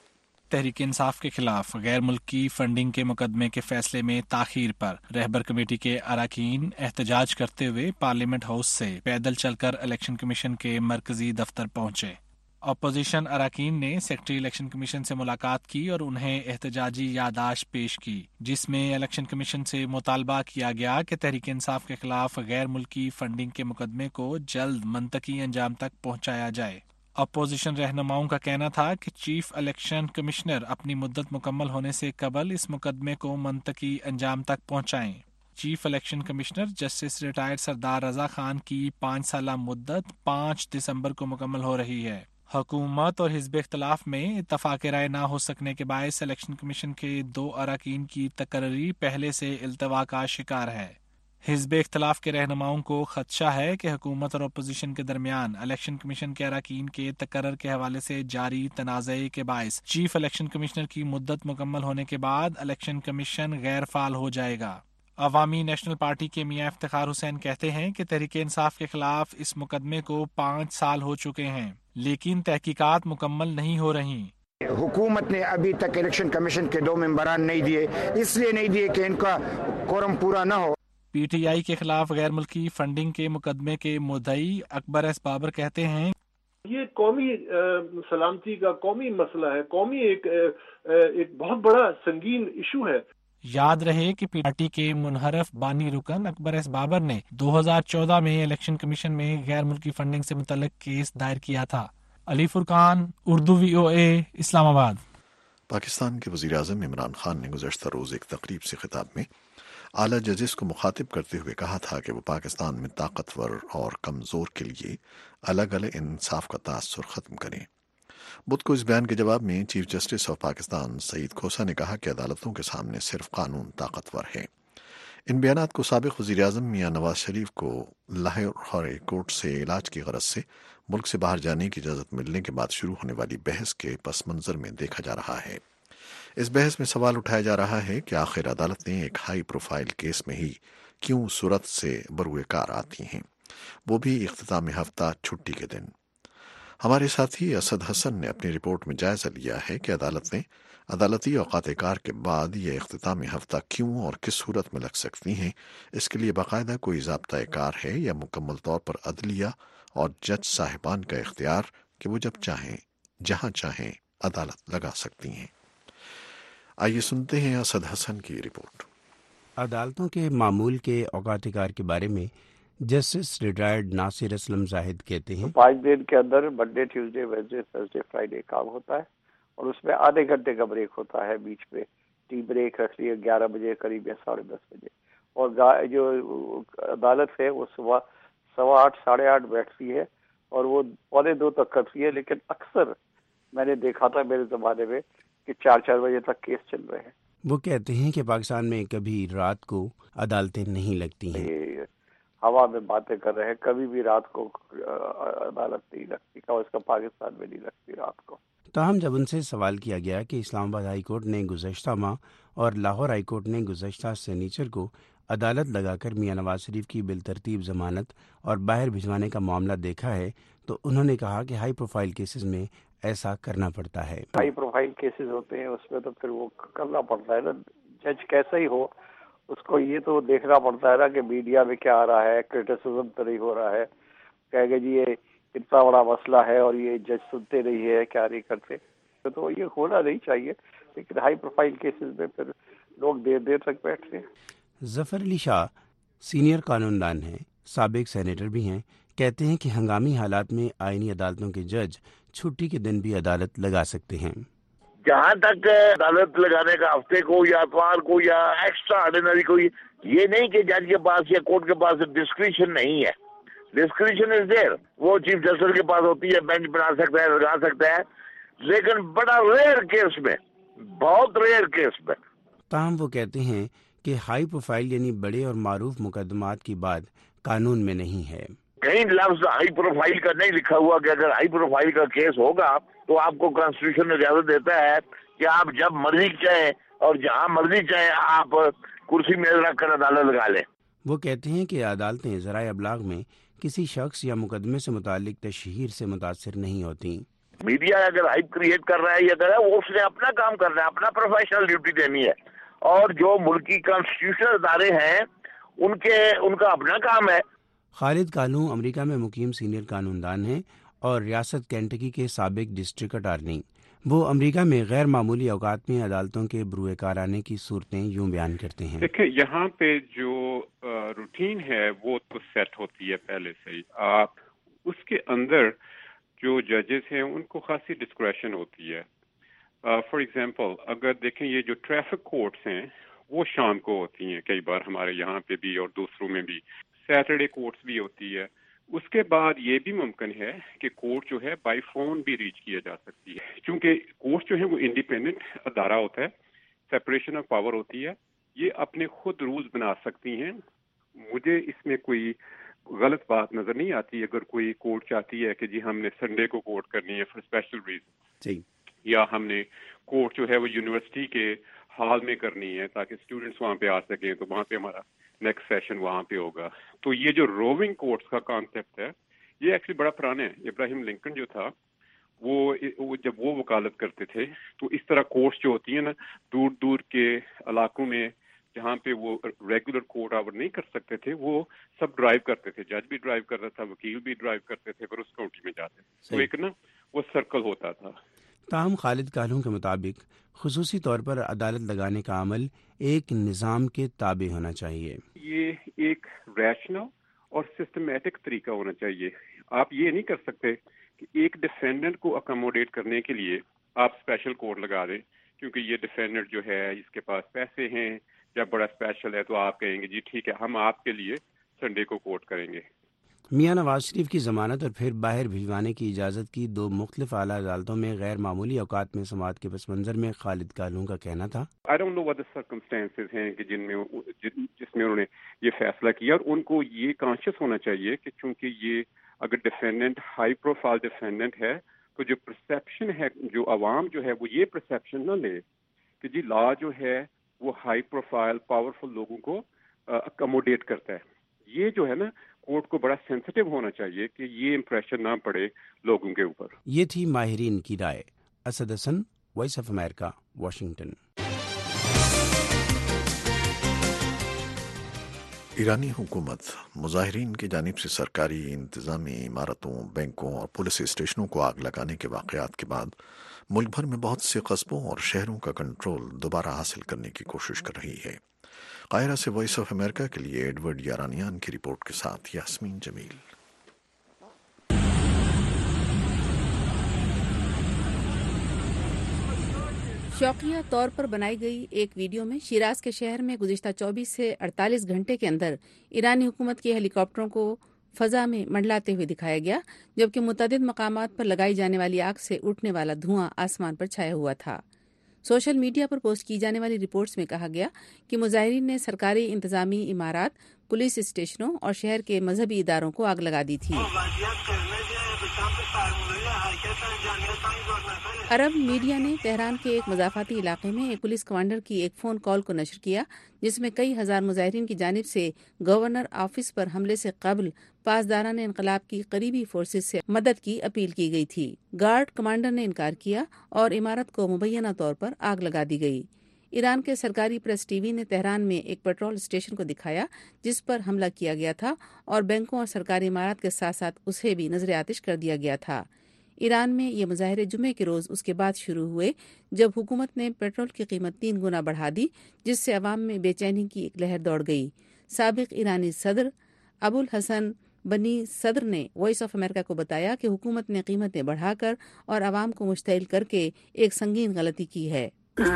S10: تحریک انصاف کے خلاف غیر ملکی فنڈنگ کے مقدمے کے فیصلے میں تاخیر پر رہبر کمیٹی کے اراکین احتجاج کرتے ہوئے پارلیمنٹ ہاؤس سے پیدل چل کر الیکشن کمیشن کے مرکزی دفتر پہنچے. اپوزیشن اراکین نے سیکرٹری الیکشن کمیشن سے ملاقات کی اور انہیں احتجاجی یادداشت پیش کی جس میں الیکشن کمیشن سے مطالبہ کیا گیا کہ تحریک انصاف کے خلاف غیر ملکی فنڈنگ کے مقدمے کو جلد منطقی انجام تک پہنچایا جائے. اپوزیشن رہنماؤں کا کہنا تھا کہ چیف الیکشن کمشنر اپنی مدت مکمل ہونے سے قبل اس مقدمے کو منطقی انجام تک پہنچائیں. Chief election commissioner justice retired Sardar Raza Khan کی پانچ سالہ مدت پانچ دسمبر کو مکمل ہو رہی ہے. حکومت اور حزب اختلاف میں اتفاق رائے نہ ہو سکنے کے باعث الیکشن کمیشن کے دو اراکین کی تقرری پہلے سے التوا کا شکار ہے. حزب اختلاف کے رہنماؤں کو خدشہ ہے کہ حکومت اور اپوزیشن کے درمیان الیکشن کمیشن کے اراکین کے تقرر کے حوالے سے جاری تنازع کے باعث چیف الیکشن کمشنر کی مدت مکمل ہونے کے بعد الیکشن کمیشن غیر فعال ہو جائے گا. عوامی نیشنل پارٹی کے میاں افتخار حسین کہتے ہیں کہ تحریک انصاف کے خلاف اس مقدمے کو پانچ سال ہو چکے ہیں لیکن تحقیقات مکمل نہیں ہو رہی.
S11: حکومت نے ابھی تک الیکشن کمیشن کے دو ممبران نہیں دیے، اس لیے نہیں دیے کہ ان کا کورم پورا نہ ہو.
S10: پی ٹی آئی کے خلاف غیر ملکی فنڈنگ کے مقدمے کے مدعی اکبر ایس بابر کہتے ہیں
S12: یہ قومی سلامتی کا قومی مسئلہ ہے، قومی ایک ایک بہت بڑا سنگین ایشو ہے.
S10: یاد رہے کہ پارٹی کے منحرف بانی رکن اکبر ایس بابر نے دو ہزار چودہ میں الیکشن کمیشن میں غیر ملکی فنڈنگ سے متعلق کیس دائر کیا تھا. علی فرقان، اردو وی او اے، اسلام آباد.
S1: پاکستان کے وزیر اعظم عمران خان نے گزشتہ روز ایک تقریب سے خطاب میں اعلیٰ ججز کو مخاطب کرتے ہوئے کہا تھا کہ وہ پاکستان میں طاقتور اور کمزور کے لیے الگ الگ انصاف کا تاثر ختم کریں. بدھ کو اس بیان کے جواب میں chief justice of Pakistan Saeed Khosa نے کہا کہ عدالتوں کے سامنے صرف قانون طاقتور ہے. ان بیانات کو سابق وزیر اعظم میاں نواز شریف کو لاہور کورٹ سے علاج کی غرض سے ملک سے باہر جانے کی اجازت ملنے کے بعد شروع ہونے والی بحث کے پس منظر میں دیکھا جا رہا ہے. اس بحث میں سوال اٹھایا جا رہا ہے کہ آخر عدالت نے ایک ہائی پروفائل کیس میں ہی کیوں صورت سے بروئے کار آتی ہیں، وہ بھی اختتام ہفتہ چھٹی کے دن. ہمارے ساتھی اسد حسن نے اپنی رپورٹ میں جائزہ لیا ہے کہ عدالت نے अदालती औकात कार के बाद ये इख्तितामी हफ्ता क्यों और किस सूरत में लग सकती हैं, इसके लिए बाकायदा कोई ज़ाब्ता कार है या मुकम्मल तौर पर अदलिया और जज साहिबान का इख्तियार कि वो जब चाहें जहां चाहें अदालत लगा सकती हैं। आइए सुनते हैं असद हसन की रिपोर्ट।
S13: अदालतों के मामूल के औकात कार के बारे में जस्टिस रिटायर्ड नासिर असलम जाहिद कहते हैं,
S14: पाँच दिन के अंदर Monday, Tuesday, Wednesday, Thursday, Friday काम होता है और उसमें आधे घंटे का ब्रेक होता है, बीच में टी ब्रेक रख लिया ग्यारह बजे करीब या साढ़े दस बजे। और जो अदालत है वो सुबह सवा आठ साढ़े आठ बैठती है और वो पौने दो तक करती है, लेकिन अक्सर मैंने देखा था मेरे जमाने में कि चार चार बजे तक केस चल रहे हैं।
S13: वो कहते हैं कि पाकिस्तान में कभी रात को अदालतें नहीं लगती हैं।
S14: हवा में बातें कर रहे हैं, कभी भी रात को अदालत नहीं लगती, कम से कम पाकिस्तान में नहीं लगती रात को।
S13: ताहम जब उनसे सवाल किया गया कि इस्लामाबाद हाई कोर्ट ने गुज़श्ता माह और लाहौर हाई कोर्ट ने गुज़श्ता शनिचर को अदालत लगाकर मियां नवाज शरीफ की बिलतरतीब जमानत और बाहर भिजवाने का मामला देखा है, तो उन्होंने कहा कि हाई प्रोफाइल केसेस में ऐसा करना पड़ता है।
S14: हाई प्रोफाइल केसेस होते हैं उसमें तो फिर वो करना पड़ता है ना, जज कैसा ही हो उसको ये तो देखना पड़ता है ना कि मीडिया में क्या आ रहा है, क्रिटिसिज्म तो नहीं हो रहा है, कहेंगे जी ये इतना बड़ा मसला है और ये जज सुनते नहीं है, क्या नहीं करते, तो ये होना नहीं चाहिए। लेकिन हाई प्रोफाइल केसेस में फिर लोग देर देर तक बैठते हैं।
S13: जफर अली शाह सीनियर कानूनदान हैं, साबिक सेनेटर भी हैं, कहते हैं कि हंगामी हालात में आईनी अदालतों के जज छुट्टी के दिन भी अदालत लगा सकते हैं।
S15: जहाँ तक अदालत लगाने का हफ्ते को या इतवार को या एक्स्ट्रा ऑर्डिनरी को, ये नहीं कि जज के पास या कोर्ट के पास डिस्क्रिप्शन नहीं है, डिस्क्रिप्शन इज देयर, वो चीफ जस्टिस के पास होती है, बेंच बना सकता है, लगा सकता है, लेकिन बड़ा रेयर केस में, बहुत रेयर केस में।
S13: ताहम वो कहते हैं कि हाई प्रोफाइल यानी बड़े और मारूफ मुकदमात की बात कानून में नहीं है।
S15: कहीं लफ्ज हाई प्रोफाइल का नहीं लिखा हुआ कि अगर हाई प्रोफाइल का केस होगा तो आपको कॉन्स्टिट्यूशन इजाजत देता है कि आप जब मर्जी चाहें और जहां मर्जी चाहें आप कुर्सी मेज रख कर अदालत लगा लें।
S13: वो कहते हैं कि अदालतें ज़राए अबलाग में किसी शख्स या मुकदमे से मुतालिक तशहीर से मुतासिर नहीं होती।
S15: मीडिया अगर हाइप क्रिएट कर रहा है या कर रहा है, वो उसने अपना काम करना है, अपना प्रोफेशनल ड्यूटी देनी है, और जो मुल्की कॉन्स्टिट्यूशनल अदारे हैं उनके उनका अपना काम है।
S13: खालिद कालू अमेरिका में मुकीम सीनियर कानूनदान हैं और रियासत कैंटकी के साबिक डिस्ट्रिक्ट अटारनी। वो अमेरिका में गैर मामूली औकात में अदालतों के ब्रुए कार आने की सूरतें यूं बयान करते हैं।
S16: देखिए, यहाँ पे जो रूटीन है वो तो सेट होती है पहले से ही, आप उसके अंदर जो जजेस हैं उनको खासी डिस्क्रेशन होती है। फॉर uh, एग्जांपल अगर देखें ये जो ट्रैफिक कोर्ट्स हैं वो शाम को होती हैं, कई बार हमारे यहाँ पे भी और दूसरों में भी सैटरडे कोर्ट्स भी होती है। उसके बाद ये भी मुमकिन है कि कोर्ट जो है बाय फोन भी रीच किया जा सकती है, क्योंकि कोर्ट जो है वो इंडिपेंडेंट अदारा होता है, सेपरेशन ऑफ पावर होती है, ये अपने खुद रूल्स बना सकती हैं। मुझे इसमें कोई गलत बात नजर नहीं आती अगर कोई कोर्ट चाहती है कि जी हमने संडे को कोर्ट करनी है फॉर स्पेशल रीजन, या हमने कोर्ट जो है वो यूनिवर्सिटी के हॉल में करनी है ताकि स्टूडेंट्स वहाँ पे आ सकें, तो वहाँ पे हमारा नेक्स्ट सेशन वहाँ पे होगा। तो ये जो रोविंग कोर्ट्स का कॉन्सेप्ट है ये एक्चुअली बड़ा पुराना है। इब्राहिम लिंकन जो था वो, वो जब वो वकालत करते थे तो इस तरह कोर्ट्स जो होती है ना दूर दूर के इलाकों में जहाँ पे वो रेगुलर कोर्ट आवर नहीं कर सकते थे, वो सब ड्राइव करते थे, जज भी ड्राइव करता था, वकील भी ड्राइव करते थे, फिर उस काउंटी में जाते थे, तो एक ना वो सर्कल होता था।
S13: ताहम खालिद कालू के मुताबिक खुसूसी तौर पर अदालत लगाने का अमल एक निज़ाम के ताबे होना चाहिए।
S16: ये एक रैशनल और सिस्टमेटिक तरीका होना चाहिए। आप ये नहीं कर सकते कि एक डिफेंडेंट को अकोमोडेट करने के लिए आप स्पेशल कोर्ट लगा दें, क्योंकि ये डिफेंडेंट जो है इसके पास पैसे हैं, जब बड़ा स्पेशल है तो आप कहेंगे जी ठीक है हम आपके लिए संडे को कोर्ट करेंगे।
S13: मियां नवाज शरीफ की जमानत और फिर बाहर भिजवाने की इजाज़त की दो मुख्तलिफ आला अदालतों में गैर मामूली औकात में समाअत के पस मंजर में खालिद कालू का कहना था,
S16: I don't know what the circumstances हैं कि जिनमें जिसमें उन्होंने ये फैसला किया, और उनको ये कॉन्शियस होना चाहिए कि चूंकि ये अगर डिफेंडेंट हाई प्रोफाइल डिफेंडेंट है तो जो परसेप्शन है, जो अवाम जो है वो ये परसेप्शन ना ले कि जी लॉ जो है वो हाई प्रोफाइल पावरफुल लोगों को अकोमोडेट करता है। ये जो है ना कोर्ट को बड़ा सेंसिटिव होना चाहिए कि ये इम्प्रेशन ना पड़े लोगों के ऊपर।
S13: ये थी माहिरीन की राय। Asad Hasan, voice of America, Washington.
S1: ایرانی حکومت مظاہرین کی جانب سے سرکاری انتظامی عمارتوں، بینکوں اور پولیس اسٹیشنوں کو آگ لگانے کے واقعات کے بعد ملک بھر میں بہت سے قصبوں اور شہروں کا کنٹرول دوبارہ حاصل کرنے کی کوشش کر رہی ہے۔ قاہرہ سے وائس آف امریکہ کے لیے ایڈورڈ یارانیان کی رپورٹ کے ساتھ یاسمین جمیل۔
S17: شوقیہ طور پر بنائی گئی ایک ویڈیو میں شیراز کے شہر میں گزشتہ چوبیس سے اڑتالیس گھنٹے کے اندر ایرانی حکومت کے ہیلی کاپٹروں کو فضا میں منڈلاتے ہوئے دکھایا گیا، جبکہ متعدد مقامات پر لگائی جانے والی آگ سے اٹھنے والا دھواں آسمان پر چھایا ہوا تھا۔ سوشل میڈیا پر پوسٹ کی جانے والی رپورٹس میں کہا گیا کہ مظاہرین نے سرکاری انتظامی عمارات، پولیس اسٹیشنوں اور شہر کے مذہبی اداروں کو آگ لگا دی تھی۔ عرب میڈیا نے تہران کے ایک مضافاتی علاقے میں ایک پولیس کمانڈر کی ایک فون کال کو نشر کیا، جس میں کئی ہزار مظاہرین کی جانب سے گورنر آفس پر حملے سے قبل پاسداران انقلاب کی قریبی فورسز سے مدد کی اپیل کی گئی تھی۔ گارڈ کمانڈر نے انکار کیا اور عمارت کو مبینہ طور پر آگ لگا دی گئی۔ ایران کے سرکاری پریس ٹی وی نے تہران میں ایک پیٹرول اسٹیشن کو دکھایا جس پر حملہ کیا گیا تھا اور بینکوں اور سرکاری عمارات کے ساتھ ساتھ اسے بھی نظر آتش کر دیا گیا تھا۔ ایران میں یہ مظاہرے جمعے کے روز اس کے بعد شروع ہوئے جب حکومت نے پیٹرول کی قیمت تین گنا بڑھا دی، جس سے عوام میں بے چینی کی ایک لہر دوڑ گئی۔ سابق ایرانی صدر ابو الحسن بنی صدر نے وائس آف امریکہ کو بتایا کہ حکومت نے قیمتیں بڑھا کر اور عوام کو مشتعل کر کے ایک سنگین غلطی کی ہے۔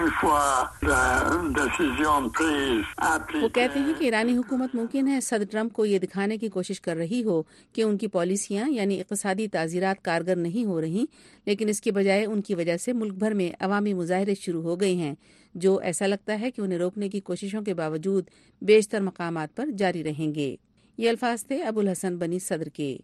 S17: وہ کہتے ہیں کہ ایرانی حکومت ممکن ہے صدر ٹرمپ کو یہ دکھانے کی کوشش کر رہی ہو کہ ان کی پالیسیاں یعنی اقتصادی تعزیرات کارگر نہیں ہو رہی، لیکن اس کے بجائے ان کی وجہ سے ملک بھر میں عوامی مظاہرے شروع ہو گئے ہیں جو ایسا لگتا ہے کہ انہیں روکنے کی کوششوں کے باوجود بیشتر مقامات پر جاری رہیں گے۔ یہ الفاظ تھے ابو الحسن بنی صدر کے۔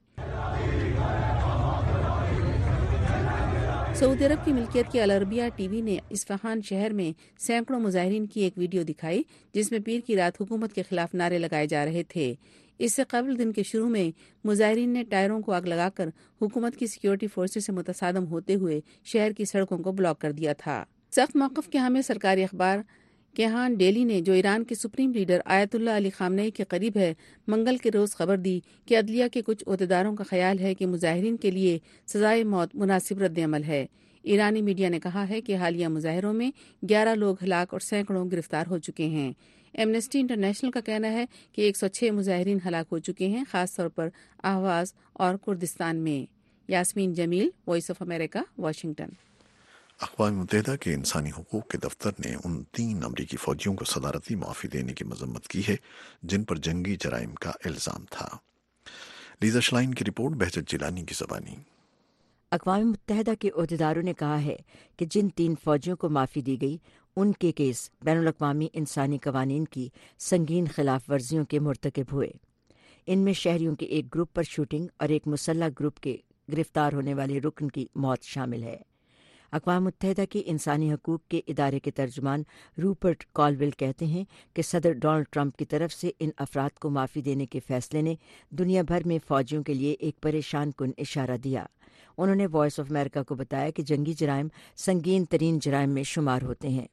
S17: سعودی عرب کی ملکیت کی العربیہ ٹی وی نے اصفہان شہر میں سینکڑوں مظاہرین کی ایک ویڈیو دکھائی جس میں پیر کی رات حکومت کے خلاف نعرے لگائے جا رہے تھے۔ اس سے قبل دن کے شروع میں مظاہرین نے ٹائروں کو آگ لگا کر حکومت کی سیکیورٹی فورسز سے متصادم ہوتے ہوئے شہر کی سڑکوں کو بلاک کر دیا تھا۔ سخت موقف کے حامی سرکاری اخبار کیہان ڈیلی نے، جو ایران کے سپریم لیڈر آیت اللہ علی خامنئی کے قریب ہے، منگل کے روز خبر دی کہ عدلیہ کے کچھ عہدیداروں کا خیال ہے کہ مظاہرین کے لیے سزائے موت مناسب رد عمل ہے۔ ایرانی میڈیا نے کہا ہے کہ حالیہ مظاہروں میں گیارہ لوگ ہلاک اور سینکڑوں گرفتار ہو چکے ہیں۔ ایمنسٹی انٹرنیشنل کا کہنا ہے کہ ایک سو چھ مظاہرین ہلاک ہو چکے ہیں، خاص طور پر اہواز اور کردستان میں۔ Yasmin Jamil, voice of America, Washington.
S1: اقوام متحدہ کے انسانی حقوق کے دفتر نے ان تین امریکی فوجیوں کو صدارتی معافی دینے کی مذمت کی ہے جن پر جنگی جرائم کا الزام تھا۔ لیزا شلائن کی رپورٹ، بہجت جیلانی کی زبانی۔
S18: اقوام متحدہ کے عہدیداروں نے کہا ہے کہ جن تین فوجیوں کو معافی دی گئی ان کے کیس بین الاقوامی انسانی قوانین کی سنگین خلاف ورزیوں کے مرتکب ہوئے۔ ان میں شہریوں کے ایک گروپ پر شوٹنگ اور ایک مسلح گروپ کے گرفتار ہونے والے رکن کی موت شامل ہے۔ اقوام متحدہ کے انسانی حقوق کے ادارے کے ترجمان روپرٹ کالویل کہتے ہیں کہ صدر ڈونلڈ ٹرمپ کی طرف سے ان افراد کو معافی دینے کے فیصلے نے دنیا بھر میں فوجیوں کے لیے ایک پریشان کن اشارہ دیا۔ انہوں نے وائس آف امریکہ کو بتایا کہ جنگی جرائم سنگین ترین جرائم میں شمار ہوتے ہیں۔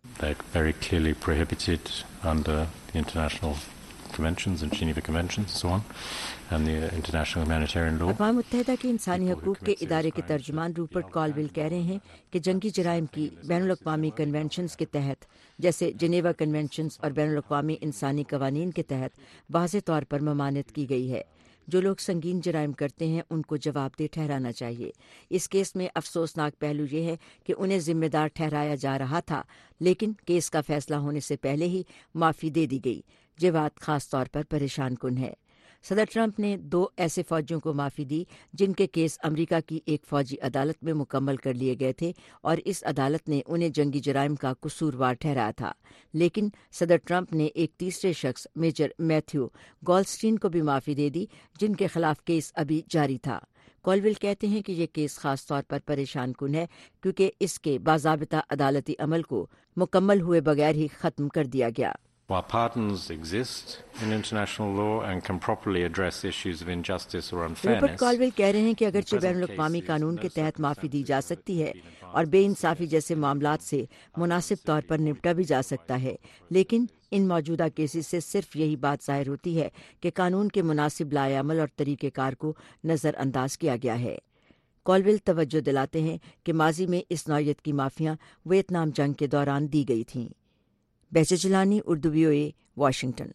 S18: اقوام متحدہ کے انسانی حقوق کے ادارے کے ترجمان روپرٹ کالویل کہہ رہے ہیں کہ جنگی جرائم کی بین الاقوامی کنونشنز کے تحت، جیسے جنیوا کنونشنز اور بین الاقوامی انسانی قوانین کے تحت واضح طور پر ممانعت کی گئی ہے۔ جو لوگ سنگین جرائم کرتے ہیں ان کو جواب دہ ٹھہرانا چاہیے۔ اس کیس میں افسوسناک پہلو یہ ہے کہ انہیں ذمہ دار ٹھہرایا جا رہا تھا، لیکن کیس کا فیصلہ ہونے سے پہلے ہی معافی دے دی گئی۔ یہ بات خاص طور پر پریشان کن ہے۔ صدر ٹرمپ نے دو ایسے فوجیوں کو معافی دی جن کے کیس امریکہ کی ایک فوجی عدالت میں مکمل کر لیے گئے تھے اور اس عدالت نے انہیں جنگی جرائم کا قصوروار ٹھہرایا تھا، لیکن صدر ٹرمپ نے ایک تیسرے شخص میجر میتھیو گولڈسٹین کو بھی معافی دے دی جن کے خلاف کیس ابھی جاری تھا۔ کولویل کہتے ہیں کہ یہ کیس خاص طور پر پریشان کن ہے کیونکہ اس کے باضابطہ عدالتی عمل کو مکمل ہوئے بغیر ہی ختم کر دیا گیا۔
S19: While pardons exist in international law and can properly address issues of injustice or unfairness,
S18: Rupert Colville कह रहे हैं कि अगरचे बैनुल-अक़वामी कानून के तहत माफ़ी दी जा सकती है और बेइंसाफ़ी जैसे मामलात से मुनासिब तौर पर निपटा भी जा सकता है, लेकिन इन मौजूदा केसेस से सिर्फ यही बात ज़ाहिर होती है कि कानून के मुनासिब लाएअमल और तरीक़ेकार को नज़रअंदाज किया गया है। कॉलवेल तवज्जो दिलाते हैं कि माजी में इस नौयत की माफ़ियाँ वियतनाम जंग के दौरान दी गई थीं। Behjat Gilani, Urdu VOA, Washington.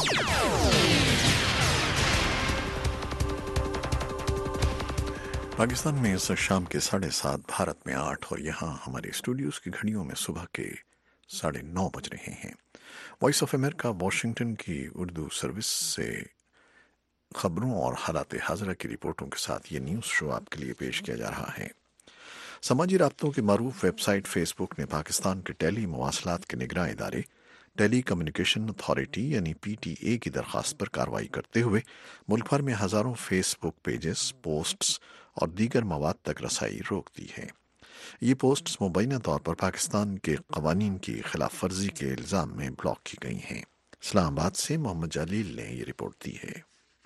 S1: पाकिस्तान में इस शाम के साढ़े सात, भारत में आठ और यहाँ हमारे स्टूडियोज की घड़ियों में सुबह के साढ़े नौ बज रहे हैं। वॉइस ऑफ अमेरिका वाशिंगटन की उर्दू सर्विस से खबरों और हालात हाज़िरा की रिपोर्टों के साथ ये न्यूज़ शो आपके लिए पेश किया जा रहा है। समाजी राब्तों की मारूफ वेबसाइट फेसबुक ने पाकिस्तान के टेली मवासलात के निगरां इदारे टेली कम्युनिकेशन अथॉरिटी यानी पी टी ए की दरख्वास्त पर कार्रवाई करते हुए मुल्क भर में हज़ारों फेसबुक पेजेस, पोस्ट्स और दीगर मवाद तक रसाई रोक दी है। ये पोस्ट्स मुबैना तौर पर पाकिस्तान के कवानीन की खिलाफ वर्जी के इल्ज़ाम में ब्लॉक की गई हैं। इस्लामाबाद से मोहम्मद जलील ने ये रिपोर्ट दी है।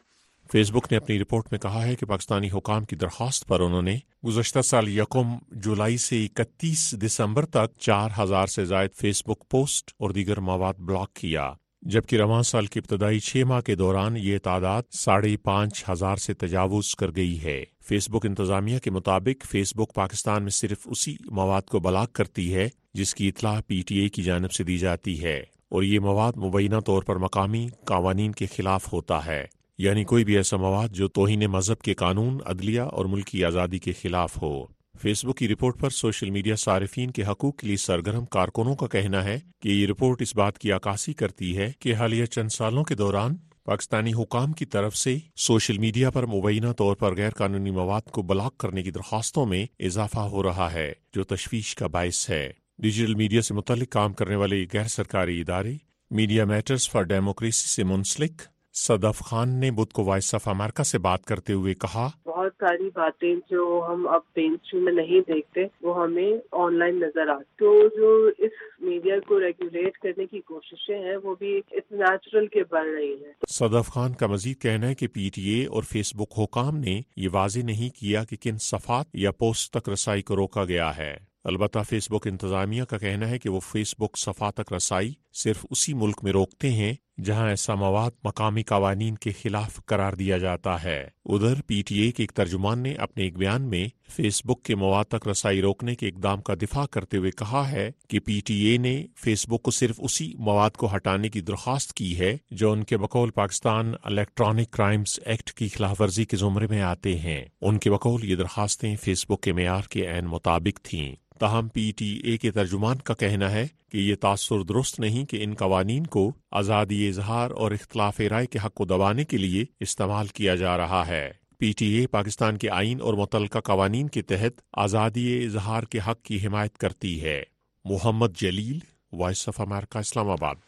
S20: फेसबुक ने अपनी रिपोर्ट में कहा है कि पाकिस्तानी हुकाम की दरख्वास्त पर उन्होंने गुज़श्ता साल यकम जुलाई से इकतीस दिसंबर तक चार हजार से जायद फेसबुक पोस्ट और दीगर मवाद ब्लॉक किया, जबकि रवां साल की इब्तदाई छह माह के दौरान ये तादाद साढ़े पाँच हजार से तजावुज कर गई है। फेसबुक इंतजामिया के मुताबिक फेसबुक पाकिस्तान में सिर्फ उसी मवाद को ब्लॉक करती है जिसकी इतला पी टी ए की जानिब से दी जाती है, और ये मवाद मुबैना तौर पर मकामी कावानीन के खिलाफ होता है, यानी कोई भी ऐसा मवाद जो तौहीन मजहब के कानून, अदलिया और मुल्की आज़ादी के खिलाफ हो। फेसबुक की रिपोर्ट पर सोशल मीडिया सारिफीन के हकूक के लिए सरगर्म कारकुनों का कहना है कि ये रिपोर्ट इस बात की अक्कासी करती है कि हालिया चंद सालों के दौरान पाकिस्तानी हुकाम की तरफ से सोशल मीडिया पर मुबैना तौर पर गैर कानूनी मवाद को ब्लॉक करने की दरख्वास्तों में इजाफा हो रहा है, जो तशवीश का बायस है। डिजिटल मीडिया से मुतल्लिक काम करने वाले गैर सरकारी इदारे मीडिया मैटर्स फॉर डेमोक्रेसी से मुंसलिक सदफ खान ने बुध को वॉइस ऑफ अमेरिका से बात करते हुए कहा,
S21: बहुत सारी बातें जो हम अब मेन स्ट्रीम में नहीं देखते वो हमें ऑनलाइन नजर आती, तो जो इस मीडिया को रेगुलेट करने की कोशिशें हैं वो भी इस नेचुरल के बढ़ रही हैं।
S20: सदफ खान का मजीद कहना है कि पी टी ए और फेसबुक हुकाम ने ये वाज़ेह नहीं किया कि किन सफ़ात या पोस्ट तक रसाई को रोका गया है। अलबत्ता फेसबुक इंतजामिया का कहना है कि वो फेसबुक सफ़ा तक रसाई सिर्फ उसी मुल्क में रोकते हैं जहां ऐसा मवाद मकामी कवानीन के खिलाफ करार दिया जाता है। उधर पी टी ए के एक तर्जुमान ने अपने एक बयान में फेसबुक के मवाद तक रसाई रोकने के इकदाम का दिफा करते हुए कहा है कि पी टी ए ने फेसबुक को सिर्फ उसी मवाद को हटाने की दरख्वास्त की है जो उनके बकौल पाकिस्तान इलेक्ट्रॉनिक क्राइम्स एक्ट की खिलाफ वर्जी के ज़ुमरे में आते हैं। उनके बकौल ये दरख्वास्तें फेसबुक के मेयार के ऐन मुताबिक थीं। ताहम पी टी ए के तर्जुमान का कहना है कि ये तासुर दुरुस्त नहीं कि इन कवानीन को आज़ादी इजहार और इख्तिलाफ राय के हक को दबाने के लिए इस्तेमाल किया जा रहा है। पी टी ए पाकिस्तान के आइन और मुतल्लका कवानीन के तहत आज़ादी इजहार के हक की हिमायत करती है। Muhammad Jaleel, voice of America, Islamabad.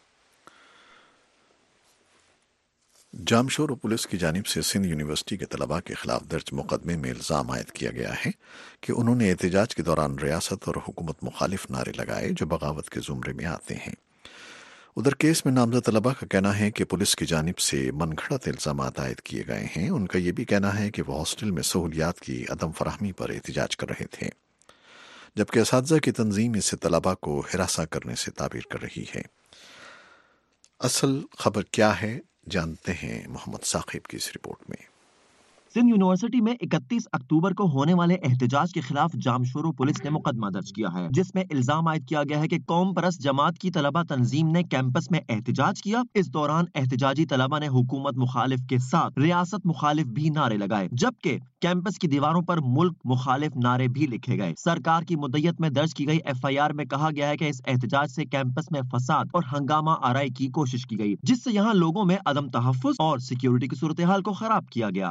S1: Jamshoro police की जानिब से सिंध यूनिवर्सिटी के तलबा के खिलाफ दर्ज मुकदमे में इल्ज़ाम आयद किया गया है कि उन्होंने एहतजाज के दौरान रियासत और हुकूमत मुखालिफ नारे लगाए जो बगावत के जुमरे में आते हैं। उधर केस में नामजद तलबा का कहना है कि पुलिस की जानिब से मनगढ़ंत इल्ज़ाम आयद किए गए हैं। उनका ये भी कहना है कि वह हॉस्टल में सहूलियात की अदम फराहमी पर एहतजाज कर रहे थे, जबकि असातिज़ा की तंजीम इससे तलबा को हिरासा करने से ताबीर कर रही है। असल खबर क्या है जानते हैं मोहम्मद साकिब की इस रिपोर्ट में।
S22: सिंध यूनिवर्सिटी में इकतीस अक्टूबर को होने वाले एहतजाज के खिलाफ जामशोरो पुलिस ने मुकदमा दर्ज किया है, जिसमें इल्जाम आयद किया गया है कि कौम परस्त जमात की तलबा तंजीम ने कैंपस में एहतजाज किया। इस दौरान एहतजाजी तलबा ने हुकूमत मुखालिफ के साथ रियासत मुखालिफ भी नारे लगाए, जबकि कैंपस की दीवारों पर मुल्क मुखालिफ नारे भी लिखे गए। सरकार की मुद्दत में दर्ज की गई एफ आई आर में कहा गया है कि इस एहतजाज से कैंपस में फसाद और हंगामा आराई की कोशिश की गई, जिससे यहाँ लोगों में अदम तहफ्फुज और सिक्योरिटी की सूरत हाल को खराब किया गया। केस में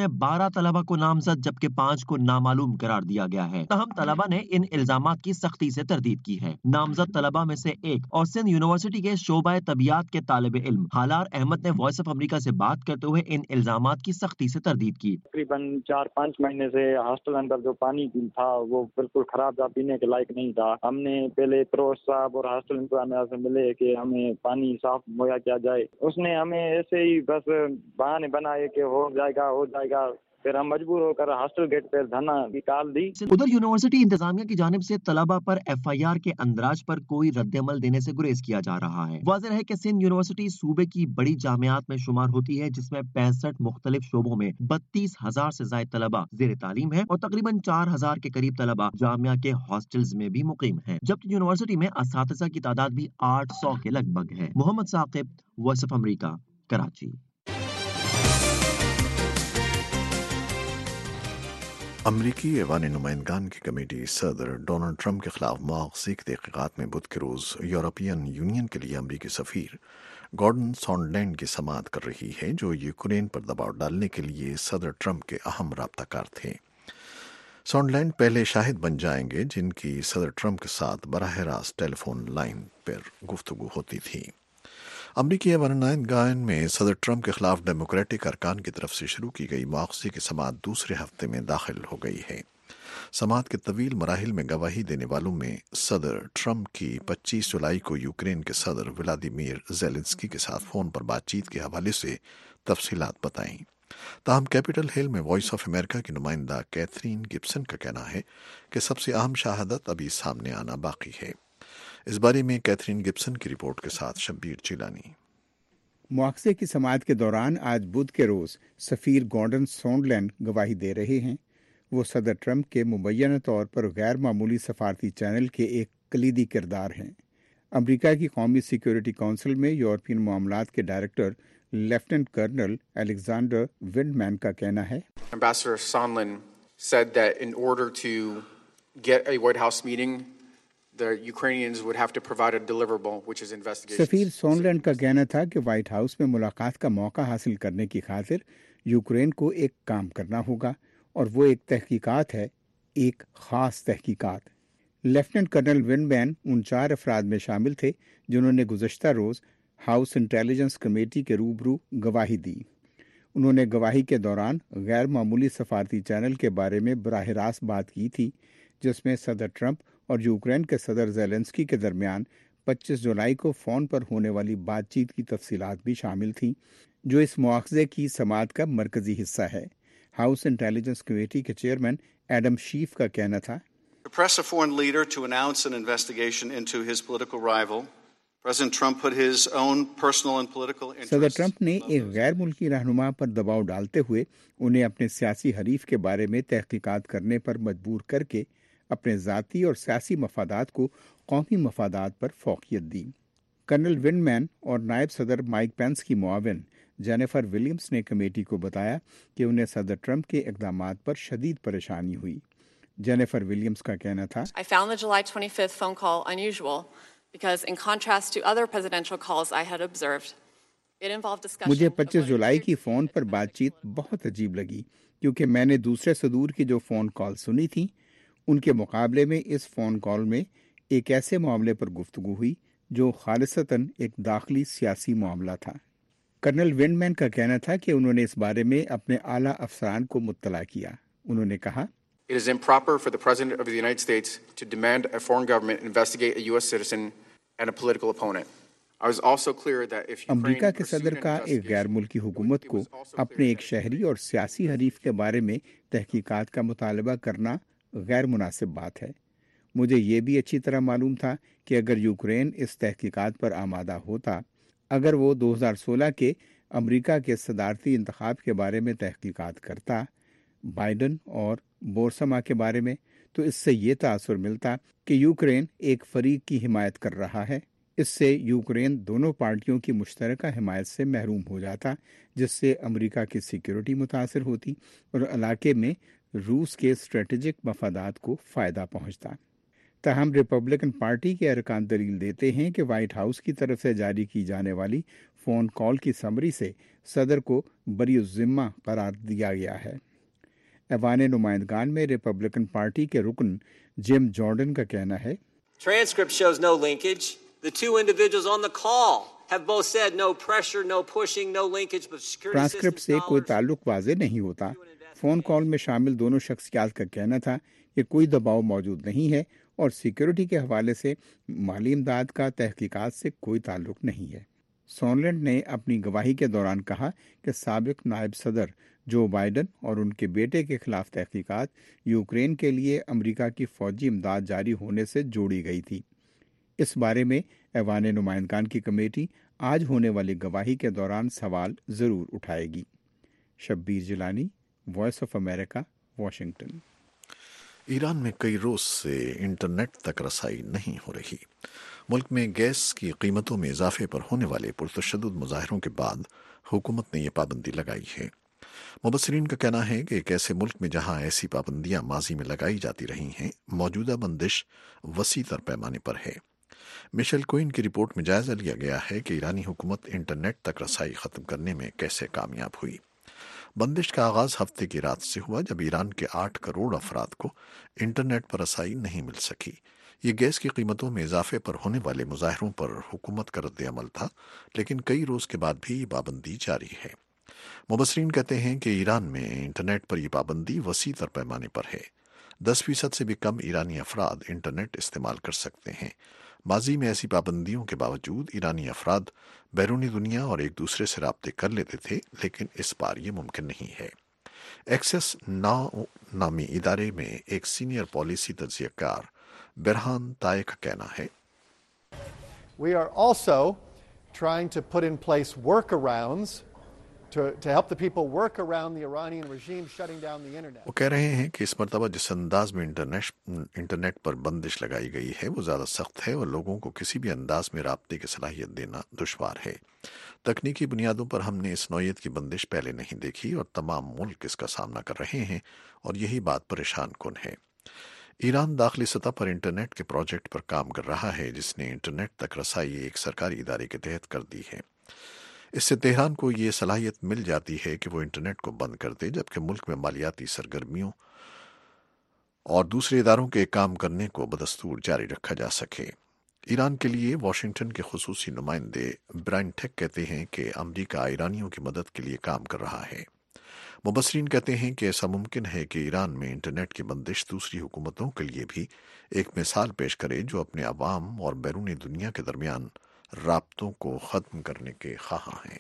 S22: बारह तलबा को नामजद जबकि पाँच को नामालूम करार दिया गया है। तहम तलबा ने इन इल्जामात की सख्ती से तरदीद की है। नामजद तलबा में से एक और सिंध यूनिवर्सिटी के शोबा तबियात के तालिब इल्म हालार अहमद ने वॉइस ऑफ अमेरिका से बात करते हुए इन इल्जामात की सख्ती से तरदीद की।
S2: तकरीबन चार पाँच महीने से हॉस्टल अंदर जो पानी था वो बिल्कुल खराब था, पीने के लायक नहीं था। हमने पहले प्रोस साहब और हॉस्टल इंतजामिया से मिले कि हमें पानी साफ मुहैया किया जाए। उसने हमें ऐसे ही बस बहाने बनाए कि हो जाएगा हो जाएगा, फिर हम मजबूर होकर हॉस्टल गेट पर धरना निकाल दी।
S22: उधर यूनिवर्सिटी इंतजामिया की जानिब से तलबा पर एफ आई आर के अंदराज पर कोई रद्द-ए-अमल देने से गुरेज किया जा रहा है। वाज़ेह है कि सिंध यूनिवर्सिटी सूबे की बड़ी जामियात में शुमार होती है, जिसमें पैंसठ मुख्तलिफ शोबों में बत्तीस हजार से ज्यादा तलबा जेर तालीम है और तकरीबन चार हजार के करीब तलबा जामिया के हॉस्टल्स में भी मुकीम है, जबकि यूनिवर्सिटी में असातिज़ा की तादाद भी आठ सौ के लगभग है। Muhammad Saqib, voice of America, Karachi.
S1: अमरीकी ऐवान नुमाइंदगान की कमेटी सदर डोनाल्ड ट्रंप के खिलाफ मुआवजे की तहकीकात में बुध के रोज यूरोपियन यूनियन के लिए अमरीकी सफीर गॉर्डन सॉन्डलैंड की समाअत कर रही है, जो यूक्रेन पर दबाव डालने के लिए सदर ट्रंप के अहम राब्ताकार थे। सॉन्डलैंड पहले शाहिद बन जाएंगे जिनकी सदर ट्रंप के साथ बराह रास्त टेलीफोन लाइन पर गुफ्तगू होती थी। अमरीकी ऐवान में सदर ट्रंप के खिलाफ डेमोक्रेटिक अरकान की तरफ से शुरू की गई मुआवजे की समाअत दूसरे हफ्ते में दाखिल हो गई है। समाअत के तवील मराहिल में गवाही देने वालों में सदर ट्रंप की पच्चीस जुलाई को यूक्रेन के सदर व्लादिमीर ज़ेलेंस्की के साथ फोन पर बातचीत के हवाले से तफसीलात बताईं। ताहम कैपिटल हिल में वॉइस ऑफ अमेरिका की नुमाइंदा कैथरीन गिब्सन का कहना है कि सबसे अहम शहादत अभी सामने आना बाकी है। इस बारे में कैथरीन गिब्सन की रिपोर्ट के साथ शब्बीर चिलानी।
S4: मुआवजे की समाअत के दौरान आज बुध के रोज सफीर गॉर्डन सॉन्डलैंड गवाही दे रहे हैं। वो सदर ट्रंप के मुबैना तौर पर गैर मामूली सफारती चैनल के एक कलीदी किरदार हैं। अमरीका की कौमी सिक्योरिटी काउंसिल में यूरोपियन मामलात के director lieutenant colonel Alexander Vindman का कहना है,
S23: Ambassador Sondland said that in order to get a White House meeting, the Ukrainians would have to provide a deliverable, which is investigation.
S4: सफीर सॉन्डलैंड का कहना था कि व्हाइट हाउस में मुलाकात का मौका हासिल करने की खातिर यूक्रेन को एक काम करना होगा और वो एक तहकीकात है, एक खास तहकीकात। लेफ्टिनेंट कर्नल विंडमैन उन चार अफराद में शामिल थे जिन्होंने गुज़श्ता रोज़ हाउस इंटेलिजेंस कमेटी के रूबरू गवाही दी। उन्होंने गवाही के दौरान गैर मामूली सफारती चैनल के बारे में बराह रास्त बात की थी, जिसमें सदर ट्रंप और यूक्रेन के सदर ज़ेलेंस्की के दरमियान पच्चीस जुलाई को फ़ोन पर होने वाली बातचीत की तफसीलात भी शामिल थीं, जो इस मुआवजे की समाअत का मरकजी हिस्सा है। हाउस इंटेलिजेंस कमेटी के चेयरमैन एडम शीफ का कहना था,
S24: To press a foreign leader to announce an investigation into his political rival, President Trump put his own personal and political interests.
S4: सदर ट्रंप ने एक गैर मुल्की रहनुमा पर दबाव डालते हुए उन्हें अपने सियासी हरीफ के बारे में तहकीकात करने पर मजबूर करके अपने ज़ाती और सियासी मफादात को कौमी मफादात पर फौकियत दी। कर्नल विंडमैन और नायब सदर माइक पेंस की मुआविन जेनिफर विलियम्स ने कमेटी को बताया कि उन्हें सदर ट्रंप के इक़दामात पर शदीद परेशानी हुई। जेनिफर विलियम्स का कहना था,
S25: I found the July twenty-fifth phone call unusual because in contrast to other presidential calls I had observed, it involved discussion.
S4: मुझे पच्चीस जुलाई की फ़ोन पर बातचीत बहुत अजीब लगी क्योंकि मैंने दूसरे सदूर की जो फ़ोन कॉल सुनी थी उनके मुकाबले में इस फ़ोन कॉल में एक ऐसे मामले पर गुफ्तगू हुई जो खालिसतन एक दाखिली सियासी मामला था। कर्नल विंडमैन का कहना था कि उन्होंने इस बारे में अपने आला अफसरान को मुत्तला किया। उन्होंने कहा,
S23: It is improper for the President of the United States to demand a foreign government investigate a U S citizen and a political opponent. I was also clear that if
S4: अमरीका के सदर का एक गैर मुल्की हुकूमत को अपने एक शहरी और सियासी हरीफ के बारे में तहकीकात का मुतालबा करना गैर मुनासिब बात है। मुझे ये भी अच्छी तरह मालूम था कि अगर यूक्रेन इस तहकीकात पर आमादा होता, अगर वो दो हज़ार सोलह के अमरीका के सदारती इंतखाब के बारे में तहकीकात करता, बाइडन और बोरसमा के बारे में, तो इससे ये तासुर मिलता कि यूक्रेन एक फरीक की हिमायत कर रहा है। इससे यूक्रेन दोनों पार्टियों की मुश्तरका हिमायत से महरूम हो जाता, जिससे अमरीका की सिक्योरिटी मुतासर होती और इलाके में रूस के स्ट्रेटेजिक मफादात को फ़ायदा पहुंचता। ताहम रिपब्लिकन पार्टी के अरकान दलील देते हैं कि वाइट हाउस की तरफ से जारी की जाने वाली फ़ोन कॉल की समरी से सदर को बरी ज़िम्मा करार दिया गया है। ایوان نمائندگان میں ریپبلکن پارٹی کے رکن جم جارڈن کا کہنا ہے
S3: Transcript shows no linkage. The two individuals on the call have both said no pressure, no pushing, no linkage, but security
S4: transcript
S3: assistance
S4: سے کوئی
S3: dollars.
S4: تعلق واضح نہیں ہوتا. فون کال میں شامل دونوں شخصیات کا کہنا تھا کہ کوئی دباؤ موجود نہیں ہے اور سیکیورٹی کے حوالے سے مالی امداد کا تحقیقات سے کوئی تعلق نہیں ہے. سونلینڈ نے اپنی گواہی کے دوران کہا کہ سابق نائب صدر جو بائیڈن اور ان کے بیٹے کے خلاف تحقیقات یوکرین کے لیے امریکہ کی فوجی امداد جاری ہونے سے جوڑی گئی تھی. اس بارے میں ایوان نمائندگان کی کمیٹی آج ہونے والی گواہی کے دوران سوال ضرور اٹھائے گی. Shabbir Jilani, voice of America, Washington.
S1: Iran میں کئی روز سے انٹرنیٹ تک رسائی نہیں ہو رہی. ملک میں گیس کی قیمتوں میں اضافے پر ہونے والے پرتشدد مظاہروں کے بعد حکومت نے یہ پابندی لگائی ہے. مبصرین کا کہنا ہے کہ ایک ایسے ملک میں جہاں ایسی پابندیاں ماضی میں لگائی جاتی رہی ہیں، موجودہ بندش وسیع تر پیمانے پر ہے. مشیل کوئن کی رپورٹ میں جائزہ لیا گیا ہے کہ ایرانی حکومت انٹرنیٹ تک رسائی ختم کرنے میں کیسے کامیاب ہوئی. بندش کا آغاز ہفتے کی رات سے ہوا جب ایران کے آٹھ کروڑ افراد کو انٹرنیٹ پر رسائی نہیں مل سکی. یہ گیس کی قیمتوں میں اضافے پر ہونے والے مظاہروں پر حکومت کا رد عمل تھا، لیکن کئی روز کے بعد بھی یہ پابندی جاری ہے. مبصرین کہتے ہیں کہ ایران میں انٹرنیٹ پر یہ پابندی وسیع تر پیمانے پر ہے. دس فیصد سے بھی کم ایرانی افراد انٹرنیٹ استعمال کر سکتے ہیں. ماضی میں ایسی پابندیوں کے باوجود ایرانی افراد بیرونی دنیا اور ایک دوسرے سے رابطے کر لیتے تھے، لیکن اس بار یہ ممکن نہیں ہے. ایکسیس ناؤ نامی ادارے میں ایک سینئر پالیسی تجزیہ کار برہان تائے کا کہنا ہے
S5: We are also trying to put in place workarounds to, to help the people work around the Iranian regime shutting down the internet.
S1: وہ کہہ رہے ہیں کہ اس مرتبہ جس انداز میں انٹرنیٹ انٹرنیٹ پر بندش لگائی گئی ہے وہ زیادہ سخت ہے اور لوگوں کو کسی بھی انداز میں رابطے کی صلاحیت دینا دشوار ہے. تکنیکی بنیادوں پر ہم نے اس نوعیت کی بندش پہلے نہیں دیکھی اور تمام ملک اس کا سامنا کر رہے ہیں اور یہی بات پریشان کن ہے. ایران داخلی سطح پر انٹرنیٹ کے پروجیکٹ پر کام کر رہا ہے جس نے انٹرنیٹ تک رسائی ایک سرکاری ادارے کے تحت کر دی ہے. اس سے تہران کو یہ صلاحیت مل جاتی ہے کہ وہ انٹرنیٹ کو بند کر دے جبکہ ملک میں مالیاتی سرگرمیوں اور دوسرے اداروں کے کام کرنے کو بدستور جاری رکھا جا سکے. ایران کے لیے واشنگٹن کے خصوصی نمائندے برائن ٹیک کہتے ہیں کہ امریکہ ایرانیوں کی مدد کے لیے کام کر رہا ہے. مبصرین کہتے ہیں کہ ایسا ممکن ہے کہ ایران میں انٹرنیٹ کی بندش دوسری حکومتوں کے لیے بھی ایک مثال پیش کرے جو اپنے عوام اور بیرونی دنیا کے درمیان رابطوں کو ختم کرنے کے خواہاں ہیں.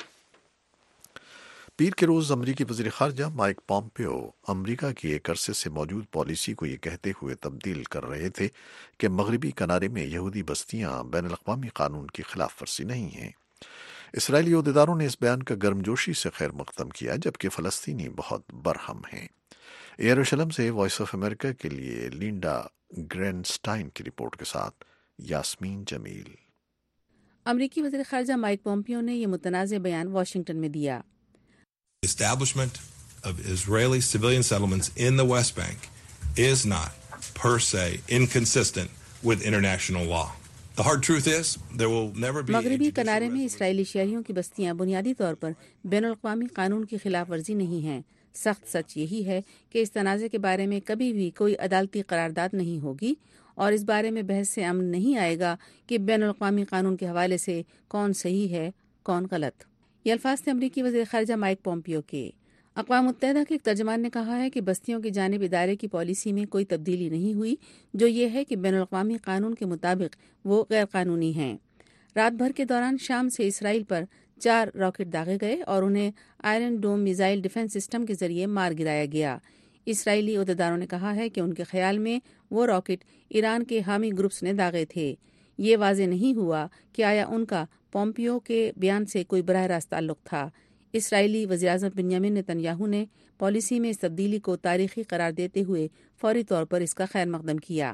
S1: پیر کے روز امریکی وزیر خارجہ مائک پومپیو امریکہ کی ایک عرصے سے موجود پالیسی کو یہ کہتے ہوئے تبدیل کر رہے تھے کہ مغربی کنارے میں یہودی بستیاں بین الاقوامی قانون کی خلاف ورزی نہیں ہیں. اسرائیلی عہدیداروں نے اس بیان کا گرمجوشی سے خیر مقدم کیا جبکہ فلسطینی بہت برہم ہیں. یروشلم سے وائس آف امریکہ کے لیے لینڈا گرینسٹائن کی رپورٹ کے ساتھ یاسمین جمیل.
S17: امریکی وزیر خارجہ مائک پومپیو نے یہ متنازع بیان واشنگٹن میں دیا.
S7: The establishment of Israeli civilian settlements in the West Bank is not, per se, inconsistent with international law. The hard truth is, there will never be...
S17: مغربی کنارے میں اسرائیلی شہریوں کی بستیاں بنیادی طور پر بین الاقوامی قانون کی خلاف ورزی نہیں ہیں. سخت سچ یہی ہے کہ اس تنازع کے بارے میں کبھی بھی کوئی عدالتی قرارداد نہیں ہوگی اور اس بارے میں بحث سے امن نہیں آئے گا کہ بین الاقوامی قانون کے حوالے سے کون صحیح ہے کون غلط. یہ الفاظ تھے امریکی وزیر خارجہ مائک پومپیو کے. اقوام متحدہ کے ایک ترجمان نے کہا ہے کہ بستیوں کی جانب ادارے کی پالیسی میں کوئی تبدیلی نہیں ہوئی جو یہ ہے کہ بین الاقوامی قانون کے مطابق وہ غیر قانونی ہیں. رات بھر کے دوران شام سے اسرائیل پر چار راکٹ داغے گئے اور انہیں Iron Dome missile defence system کے ذریعے مار گرایا گیا. اسرائیلی عہدیداروں نے کہا ہے کہ ان کے خیال میں وہ راکٹ ایران کے حامی گروپس نے داغے تھے. یہ واضح نہیں ہوا کہ آیا ان کا پومپیو کے بیان سے کوئی براہ راست تعلق تھا. اسرائیلی وزیراعظم بنیامین نیتن یاہو نے پالیسی میں اس تبدیلی کو تاریخی قرار دیتے ہوئے فوری طور پر اس کا خیر مقدم کیا.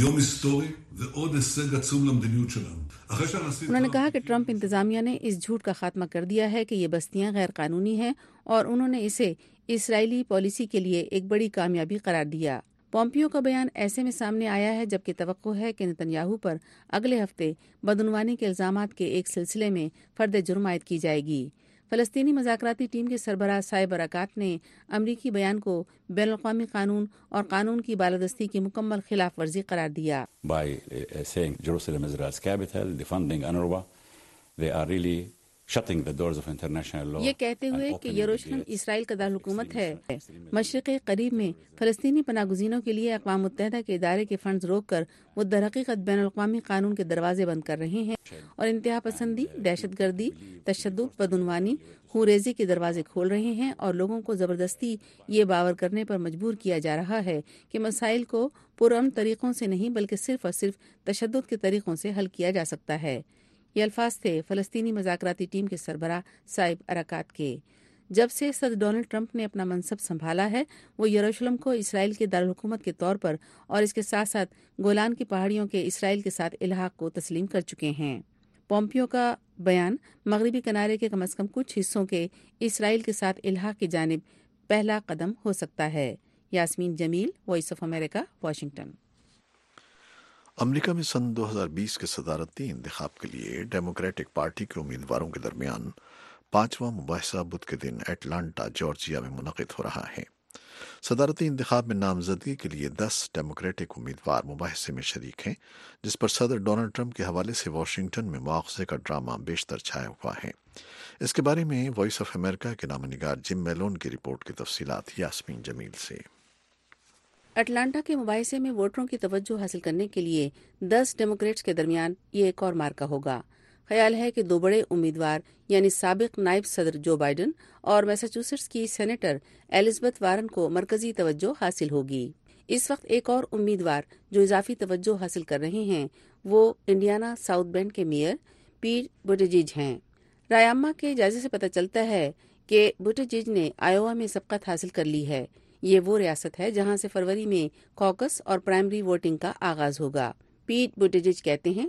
S17: انہوں نے کہا کہ ٹرمپ انتظامیہ نے اس جھوٹ کا خاتمہ کر دیا ہے کہ یہ بستیاں غیر قانونی ہیں اور انہوں نے اسے اسرائیلی پالیسی کے لیے ایک بڑی کامیابی قرار دیا. پومپیو کا بیان ایسے میں سامنے آیا ہے جبکہ توقع ہے کہ نیتن یاہو پر اگلے ہفتے بدعنوانی کے الزامات کے ایک سلسلے میں فرد جرم عائد کی جائے گی. فلسطینی مذاکراتی ٹیم کے سربراہ صائب اراکات نے امریکی بیان کو بین الاقوامی قانون اور قانون کی بالادستی کی مکمل خلاف ورزی قرار دیا.
S6: By uh, saying Jerusalem is Israel's capital, defunding UNRWA, they are really shutting the doors of international law.
S17: یہ کہتے ہوئے کہ یروشلم اسرائیل کا دارالحکومت ہے. مشرق قریب میں فلسطینی پناہ گزینوں کے لیے اقوام متحدہ کے ادارے کے فنڈز روک کر وہ در حقیقت بین الاقوامی قانون کے دروازے بند کر رہے ہیں اور انتہا پسندی، دہشت گردی، تشدد، بدعنوانی، خون ریزی کے دروازے کھول رہے ہیں اور لوگوں کو زبردستی یہ باور کرنے پر مجبور کیا جا رہا ہے کہ مسائل کو پرامن طریقوں سے نہیں بلکہ صرف اور صرف تشدد کے طریقوں سے حل کیا جا سکتا ہے. یہ الفاظ تھے فلسطینی مذاکراتی ٹیم کے سربراہ صائب اراکات کے. جب سے صدر ڈونلڈ ٹرمپ نے اپنا منصب سنبھالا ہے وہ یروشلم کو اسرائیل کے دارالحکومت کے طور پر اور اس کے ساتھ ساتھ گولان کی پہاڑیوں کے اسرائیل کے ساتھ الحاق کو تسلیم کر چکے ہیں. پومپیو کا بیان مغربی کنارے کے کم از کم کچھ حصوں کے اسرائیل کے ساتھ الحاق کی جانب پہلا قدم ہو سکتا ہے. Yasmin Jamil, voice of America, Washington.
S1: America میں سن دو ہزار بیس کے صدارتی انتخاب کے لیے ڈیموکریٹک پارٹی کے امیدواروں کے درمیان پانچواں مباحثہ بدھ کے دن ایٹلانٹا، جارجیا میں منعقد ہو رہا ہے. صدارتی انتخاب میں نامزدگی کے لیے دس ڈیموکریٹک امیدوار مباحثے میں شریک ہیں، جس پر صدر ڈونلڈ ٹرمپ کے حوالے سے واشنگٹن میں مواخذے کا ڈرامہ بیشتر چھایا ہوا ہے. اس کے بارے میں وائس آف امریکہ کے نامہ نگار جم میلون کی رپورٹ کی تفصیلات یاسمین جمیل سے.
S17: اٹلانٹا کے مباحثے میں ووٹروں کی توجہ حاصل کرنے کے لیے دس ڈیموکریٹس کے درمیان یہ ایک اور مارکا ہوگا. خیال ہے کہ دو بڑے امیدوار یعنی سابق نائب صدر جو بائیڈن اور میساچوسیٹس کی سینیٹر ایلزبتھ وارن کو مرکزی توجہ حاصل ہوگی. اس وقت ایک اور امیدوار جو اضافی توجہ حاصل کر رہے ہیں وہ انڈیانا ساؤتھ بینڈ کے میئر پیٹ بوٹیجیج ہیں. رائے عامہ کے جائزے سے پتہ چلتا ہے کہ بوٹیجیج نے آئیوا میں سبقت حاصل کر لی ہے. یہ وہ ریاست ہے جہاں سے فروری میں کوکس اور پرائمری ووٹنگ کا آغاز ہوگا. پیٹ بوٹیجیج کہتے ہیں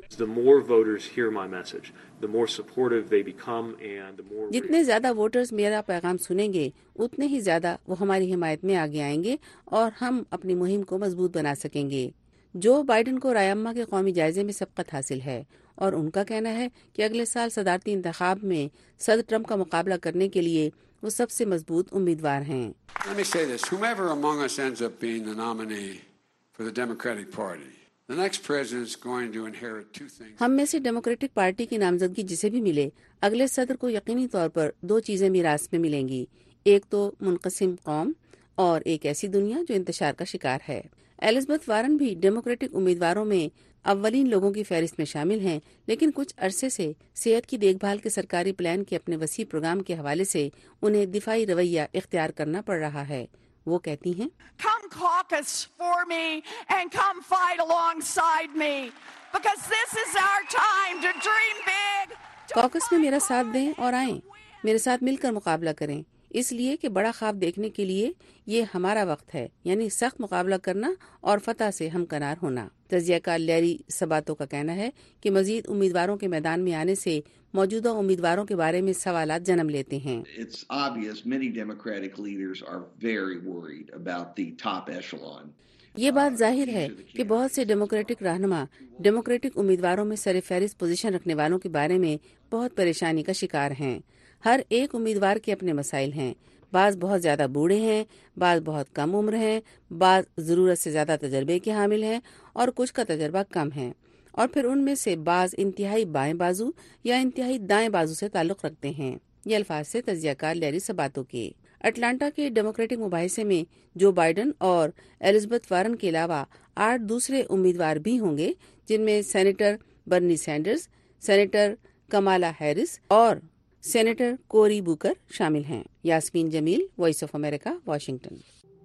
S17: جتنے زیادہ ووٹرز میرا پیغام سنیں گے اتنے ہی زیادہ وہ ہماری حمایت میں آگے آئیں گے اور ہم اپنی مہم کو مضبوط بنا سکیں گے. جو بائیڈن کو رائے عامہ کے قومی جائزے میں سبقت حاصل ہے اور ان کا کہنا ہے کہ اگلے سال صدارتی انتخاب میں صدر ٹرمپ کا مقابلہ کرنے کے لیے وہ سب سے مضبوط امیدوار ہیں.
S8: Let me say this. Whomever among us ends up being the nominee for the Democratic Party, the next president's going to inherit two things.
S17: ہم میں سے ڈیموکریٹک پارٹی کی نامزدگی جسے بھی ملے اگلے صدر کو یقینی طور پر دو چیزیں میراث میں ملیں گی. ایک تو منقسم قوم اور ایک ایسی دنیا جو انتشار کا شکار ہے. ایلزبتھ وارن بھی ڈیموکریٹک امیدواروں میں اولین لوگوں کی فہرست میں شامل ہیں، لیکن کچھ عرصے سے صحت کی دیکھ بھال کے سرکاری پلان کے اپنے وسیع پروگرام کے حوالے سے انہیں دفاعی رویہ اختیار کرنا پڑ رہا ہے. وہ کہتی ہیں
S9: Come caucus for me and come fight alongside me because this is our time to dream big.
S17: کوکس میں میرا ساتھ دیں اور آئیں، میرے ساتھ مل کر مقابلہ کریں، اس لیے کہ بڑا خواب دیکھنے کے لیے یہ ہمارا وقت ہے، یعنی سخت مقابلہ کرنا اور فتح سے ہمکنار ہونا. تجزیہ کار لیری سباتو کا کہنا ہے کہ مزید امیدواروں کے میدان میں آنے سے موجودہ امیدواروں کے بارے میں سوالات جنم لیتے ہیں.
S11: It's obvious many Democratic leaders are very worried about the top echelon.
S17: یہ بات ظاہر ہے کہ بہت سے ڈیموکریٹک رہنما ڈیموکریٹک امیدواروں میں سر فہرست پوزیشن رکھنے والوں کے بارے میں بہت پریشانی کا شکار ہیں. ہر ایک امیدوار کے اپنے مسائل ہیں. بعض بہت زیادہ بوڑھے ہیں، بعض بہت کم عمر ہیں، بعض ضرورت سے زیادہ تجربے کے حامل ہیں اور کچھ کا تجربہ کم ہے، اور پھر ان میں سے بعض انتہائی بائیں بازو یا انتہائی دائیں بازو سے تعلق رکھتے ہیں. یہ الفاظ سے تجزیہ کار لیری سباتو کے. اٹلانٹا کے ڈیموکریٹک مباحثے میں جو بائیڈن اور ایلزبتھ وارن کے علاوہ آٹھ دوسرے امیدوار بھی ہوں گے، جن میں senator Bernie Sanders, senator Kamala Harris اور سینیٹر کوری بوکر شامل ہیں. Yasmin Jamil, voice of America, Washington.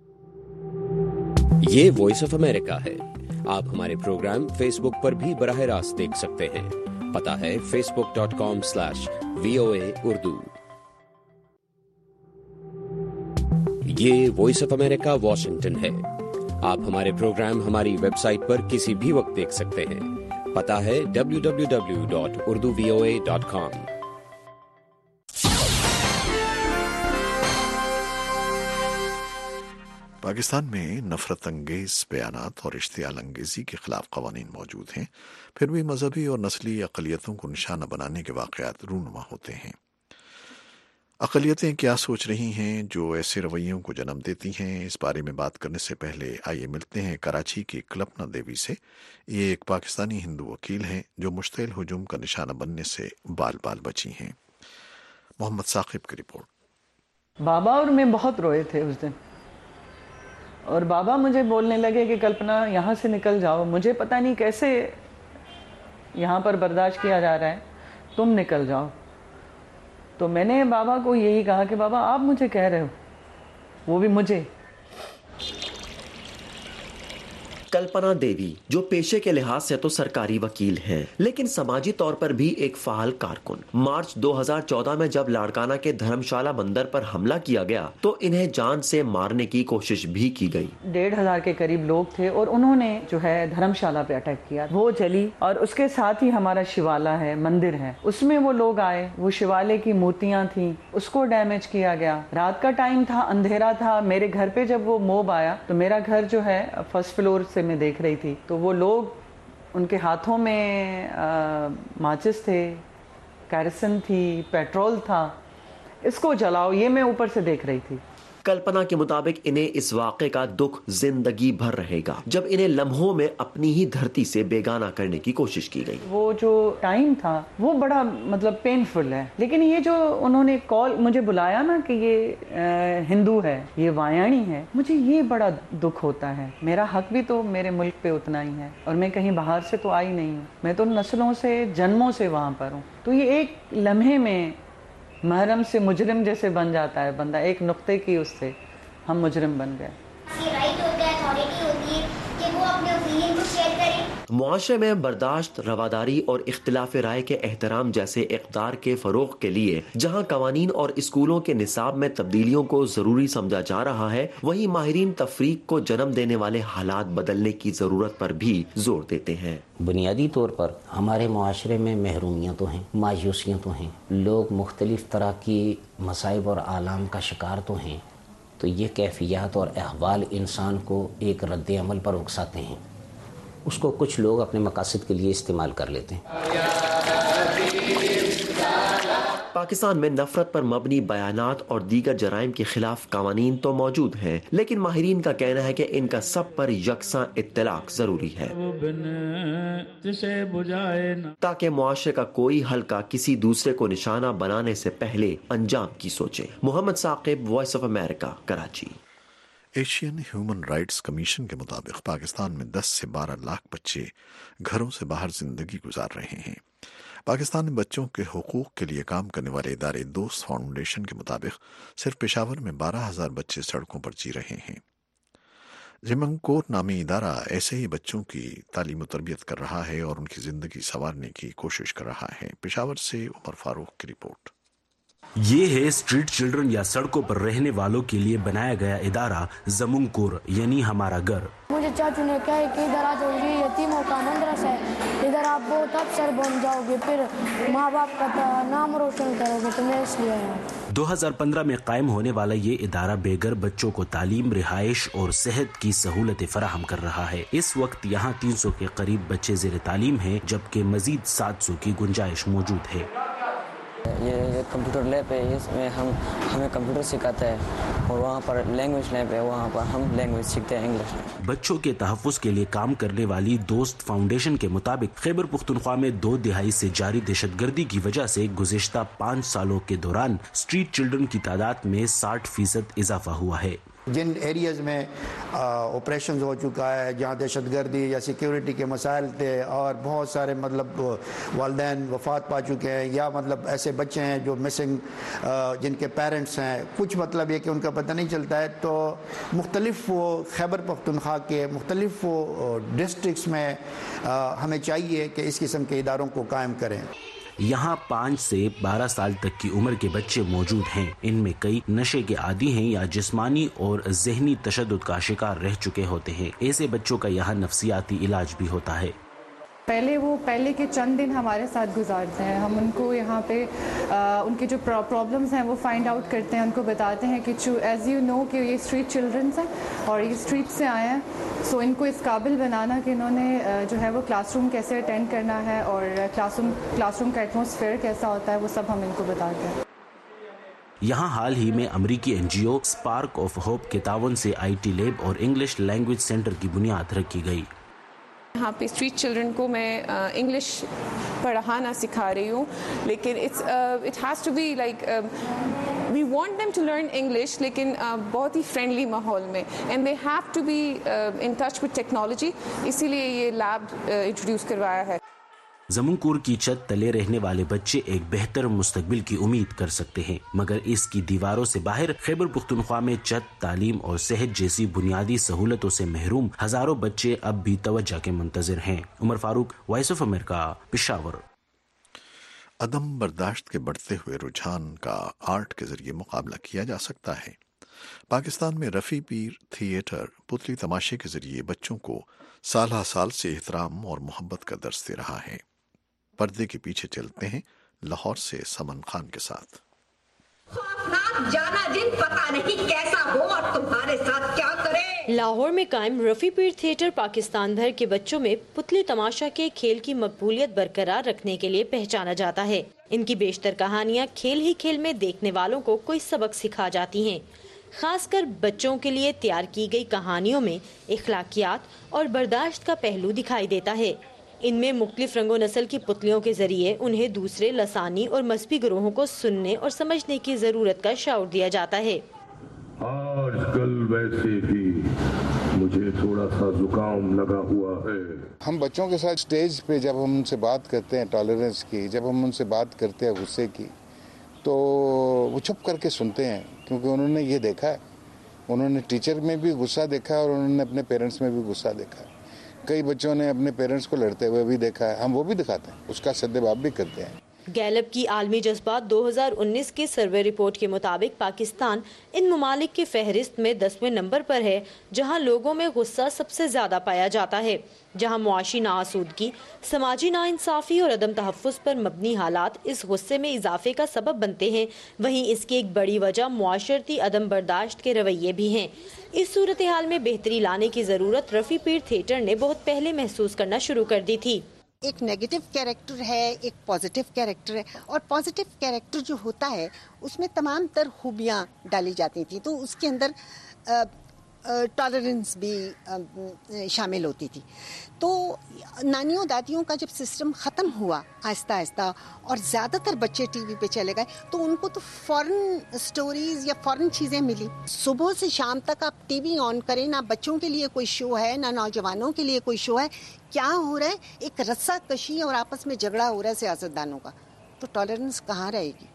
S12: یہ وائس آف امریکہ ہے. آپ ہمارے پروگرام فیس بک پر بھی براہ راست دیکھ سکتے ہیں. پتہ ہے Facebook dot com slash V O A Urdu. یہ وائس آف امریکہ واشنگٹن ہے. آپ ہمارے پروگرام ہماری ویب سائٹ پر کسی بھی وقت دیکھ سکتے ہیں. پتہ ہے W W W dot Urdu V O A dot com.
S1: Pakistan میں نفرت انگیز بیانات اور اشتعال انگیزی کے خلاف قوانین موجود ہیں، پھر بھی مذہبی اور نسلی اقلیتوں کو نشانہ بنانے کے واقعات رونما ہوتے ہیں. اقلیتیں کیا سوچ رہی ہیں جو ایسے رویوں کو جنم دیتی ہیں؟ اس بارے میں بات کرنے سے پہلے آئیے ملتے ہیں کراچی کی کلپنا دیوی سے. یہ ایک پاکستانی ہندو وکیل ہیں جو مشتعل ہجوم کا نشانہ بننے سے بال بال بچی ہیں. محمد ثاقب کی رپورٹ.
S10: بابا اور میں بہت روئے تھے اس دن، اور بابا مجھے بولنے لگے کہ کلپنا یہاں سے نکل جاؤ. مجھے پتہ نہیں کیسے یہاں پر برداشت کیا جا رہا ہے، تم نکل جاؤ. تو میں نے بابا کو یہی کہا کہ بابا آپ مجھے کہہ رہے ہو، وہ بھی مجھے.
S13: کلپنا دیوی جو پیشے کے لحاظ سے تو سرکاری وکیل ہیں لیکن سماجی طور پر بھی ایک فعال کارکن. مارچ دو ہزار چودہ میں جب لاڑکانہ کے دھرم شالہ مندر پر حملہ کیا گیا تو انہیں جان سے مارنے کی کوشش بھی کی گئی.
S10: ڈیڑھ ہزار کے قریب لوگ تھے اور انہوں نے جو ہے دھرم شالہ پہ اٹیک کیا. وہ چلی اور اس کے ساتھ ہی ہمارا شیوالا ہے، مندر ہے، اس میں وہ لوگ آئے، وہ شیوالے کی مورتیاں تھیں، اس کو ڈیمیج کیا گیا. رات کا ٹائم تھا، اندھیرا تھا. میرے گھر پہ جب وہ موب آیا تو میرا گھر جو ہے فرسٹ فلور سے میں دیکھ رہی تھی تو وہ لوگ ان کے ہاتھوں میں ماچس تھے، کیروسن تھی، پیٹرول تھا. اس کو جلاؤ، یہ میں اوپر سے دیکھ رہی تھی.
S13: کلپنا کے مطابق انہیں اس واقعے کا دکھ زندگی بھر رہے گا جب انہیں لمحوں میں اپنی ہی دھرتی سے بیگانہ کرنے کی کوشش کی گئی.
S10: وہ جو ٹائم تھا وہ بڑا مطلب پینفل ہے، لیکن یہ جو انہوں نے کال مجھے بلایا نا کہ یہ ہندو ہے، یہ وایانی ہے، مجھے یہ بڑا دکھ ہوتا ہے. میرا حق بھی تو میرے ملک پہ اتنا ہی ہے، اور میں کہیں باہر سے تو آئی نہیں ہوں، میں تو نسلوں سے جنموں سے وہاں پر ہوں. تو یہ ایک لمحے میں محرم سے مجرم جیسے بن جاتا ہے بندہ. ایک نقطے کی اس سے ہم مجرم بن گئے.
S13: معاشرے میں برداشت، رواداری اور اختلاف رائے کے احترام جیسے اقدار کے فروغ کے لیے جہاں قوانین اور اسکولوں کے نصاب میں تبدیلیوں کو ضروری سمجھا جا رہا ہے، وہیں ماہرین تفریق کو جنم دینے والے حالات بدلنے کی ضرورت پر بھی زور دیتے ہیں.
S14: بنیادی طور پر ہمارے معاشرے میں محرومیاں تو ہیں، مایوسیاں تو ہیں، لوگ مختلف طرح کی مصائب اور آلام کا شکار تو ہیں. تو یہ کیفیات اور احوال انسان کو ایک رد عمل پر اکساتے ہیں. اس کو کچھ لوگ اپنے مقاصد کے لیے استعمال کر لیتے ہیں.
S13: پاکستان میں نفرت پر مبنی بیانات اور دیگر جرائم کے خلاف قوانین تو موجود ہیں، لیکن ماہرین کا کہنا ہے کہ ان کا سب پر یکساں اطلاق ضروری ہے تاکہ معاشرے کا کوئی حلقہ کسی دوسرے کو نشانہ بنانے سے پہلے انجام کی سوچے. Muhammad Saqib, voice of America, Karachi.
S1: Asian Human Rights Commission کے مطابق پاکستان میں دس سے بارہ لاکھ بچے گھروں سے باہر زندگی گزار رہے ہیں. پاکستان میں بچوں کے حقوق کے لیے کام کرنے والے ادارے دوست فاؤنڈیشن کے مطابق صرف پشاور میں بارہ ہزار بچے سڑکوں پر جی رہے ہیں. زمن کوٹ نامی ادارہ ایسے ہی بچوں کی تعلیم و تربیت کر رہا ہے اور ان کی زندگی سنوارنے کی کوشش کر رہا ہے. پشاور سے عمر فاروق کی رپورٹ.
S15: یہ ہے اسٹریٹ چلڈرن یا سڑکوں پر رہنے والوں کے لیے بنایا گیا ادارہ زمونکور یعنی ہمارا گھر.
S16: مجھے چاچو نے کہا کہ ادھر آ جاؤ، یہ یتیموں کا مدرسہ ہے، ادھر آپ بہت افسر بن جاؤ گے، پھر ماں باپ کا نام روشن کرو گے، تو میں اس لیے آیا.
S15: دو ہزار پندرہ میں قائم ہونے والا یہ ادارہ بے گھر بچوں کو تعلیم، رہائش اور صحت کی سہولتیں فراہم کر رہا ہے. اس وقت یہاں تین سو کے قریب بچے زیر تعلیم ہیں، جبکہ مزید سات سو کی گنجائش موجود ہے.
S26: یہ کمپیوٹر لیب ہے، اس میں ہم ہمیں کمپیوٹر سکھاتا ہے، اور وہاں پر لینگویج لیب ہے، وہاں پر ہم لینگویج سیکھتے ہیں انگلش.
S15: بچوں کے تحفظ کے لیے کام کرنے والی دوست فاؤنڈیشن کے مطابق خیبر پختونخوا میں دو دہائی سے جاری دہشت گردی کی وجہ سے گزشتہ پانچ سالوں کے دوران اسٹریٹ چلڈرن کی تعداد میں ساٹھ فیصد اضافہ ہوا ہے.
S27: جن ایریاز میں آپریشنز ہو چکا ہے، جہاں دہشت گردی یا سیکیورٹی کے مسائل تھے اور بہت سارے مطلب والدین وفات پا چکے ہیں، یا مطلب ایسے بچے ہیں جو مسنگ جن کے پیرنٹس ہیں، کچھ مطلب یہ کہ ان کا پتہ نہیں چلتا ہے، تو مختلف وہ خیبر پختونخوا کے مختلف وہ ڈسٹرکٹس میں ہمیں چاہیے کہ اس قسم کے اداروں کو قائم کریں.
S15: یہاں پانچ سے بارہ سال تک کی عمر کے بچے موجود ہیں. ان میں کئی نشے کے عادی ہیں یا جسمانی اور ذہنی تشدد کا شکار رہ چکے ہوتے ہیں. ایسے بچوں کا یہاں نفسیاتی علاج بھی ہوتا ہے.
S28: پہلے وہ پہلے کے چند دن ہمارے ساتھ گزارتے ہیں، ہم ان کو یہاں پہ ان کے جو پرابلمس ہیں وہ فائنڈ آؤٹ کرتے ہیں، ان کو بتاتے ہیں کہ ایز یو نو کہ یہ اسٹریٹ چلڈرنس ہیں اور یہ اسٹریٹ سے آئے ہیں، سو ان کو اس قابل بنانا کہ انہوں نے جو ہے وہ کلاس روم کیسے اٹینڈ کرنا ہے اور کلاس روم کلاس روم کا ایٹماسفیئر کیسا ہوتا ہے، وہ سب ہم ان کو بتاتے ہیں.
S15: यहाँ हाल ही में अमरीकी एनजीओ स्पार्क ऑफ होप के तावन से आईटी लैब और इंग्लिश लैंग्वेज सेंटर की बुनियाद रखी गई।
S2: यहाँ पे स्ट्रीट चिल्ड्रन को मैं इंग्लिश पढ़ाना सिखा रही हूँ, लेकिन it's it has to be like we want them to learn English, लेकिन uh, बहुत ही फ्रेंडली माहौल में, and they have to be in touch with technology, इसीलिए ये लैब इंट्रोड्यूस uh, करवाया है।
S15: जमुनपुर की छत तले रहने वाले बच्चे एक बेहतर मुस्तकबिल की उम्मीद कर सकते हैं, मगर इसकी दीवारों से बाहर खैबर पुख्तनख्वा में छत, तालीम और सेहत जैसी बुनियादी सहूलतों से महरूम हजारों बच्चे अब भी तवज्जो के मुंतजिर हैं। Umar Farooq, voice of America, Peshawar.
S1: अदम बर्दाश्त के बढ़ते हुए रुझान का आर्ट के जरिए मुकाबला किया जा सकता है। पाकिस्तान में रफ़ी पीर थिएटर पुतली तमाशे के जरिए बच्चों को साल साल से एहतराम और मोहब्बत का दर्स दे रहा है। पर्दे के पीछे चलते हैं लाहौर से समन खान के साथ।
S18: जाना जिन पता नहीं कैसा हो और तुम्हारे साथ क्या करे।
S19: लाहौर में कायम रफ़ी पीर थिएटर पाकिस्तान भर के बच्चों में पुतली तमाशा के खेल की मकबूलियत बरकरार रखने के लिए पहचाना जाता है। इनकी बेशतर कहानियाँ खेल ही खेल में देखने वालों को कोई सबक सिखा जाती हैं। खासकर बच्चों के लिए तैयार की गई कहानियों में इखलाकियात और बर्दाश्त का पहलू दिखाई देता है। इनमें मुख्तलिफ रंगो नस्ल की पुतलियों के जरिए उन्हें दूसरे लसानी और मजहबी ग्रोहों को सुनने और समझने की जरूरत का शऊर दिया जाता है।
S20: आजकल वैसे भी मुझे थोड़ा सा जुकाम लगा हुआ है।
S21: हम बच्चों के साथ स्टेज पे जब हम उनसे बात करते हैं टॉलरेंस की, जब हम उनसे बात करते हैं गुस्से की, तो वो चुप करके सुनते हैं, क्योंकि उन्होंने ये देखा है, उन्होंने टीचर में भी गुस्सा देखा है और उन्होंने अपने पेरेंट्स में भी गुस्सा देखा है। कई बच्चों ने अपने पेरेंट्स को लड़ते हुए भी देखा है, हम वो भी दिखाते हैं, उसका सद्देबाब भी करते हैं।
S19: गैलप की आलमी जज्बात दो हज़ार उन्नीस के सर्वे रिपोर्ट के मुताबिक पाकिस्तान इन ममालिक की फहरिस्त में दसवें नंबर पर है, जहां लोगों में गुस्सा सबसे ज्यादा पाया जाता है। जहां मुआशी नाआसूदगी, समाजी नाइंसाफी और अदम तहफ़्फ़ुज़ पर मबनी हालात इस गुस्से में इजाफे का सबब बनते हैं, वहीं इसकी एक बड़ी वजह मुआशरती अदम बर्दाश्त के रवैये भी हैं। इस सूरत हाल में बेहतरी लाने की जरूरत रफ़ी पीर थिएटर ने बहुत पहले महसूस करना शुरू कर दी थी।
S22: एक नेगेटिव कैरेक्टर है, एक पॉजिटिव कैरेक्टर है, और पॉजिटिव कैरेक्टर जो होता है उसमें तमाम तर खूबियाँ डाली जाती थी, तो उसके अंदर टॉलरेंस भी शामिल होती थी। तो नानियों दादियों का जब सिस्टम ख़त्म हुआ आहिस्ता आहिस्ता और ज़्यादातर बच्चे टीवी पे चले गए, तो उनको तो फ़ॉरेन स्टोरीज़ या फ़ॉरेन चीज़ें मिली। सुबह से शाम तक आप टीवी ऑन करें, ना बच्चों के लिए कोई शो है, ना नौजवानों के लिए कोई शो है। क्या हो रहा है? एक रस्सा कशी और आपस में झगड़ा हो रहा है सियासतदानों का। तो टॉलरेंस कहाँ रहेगी?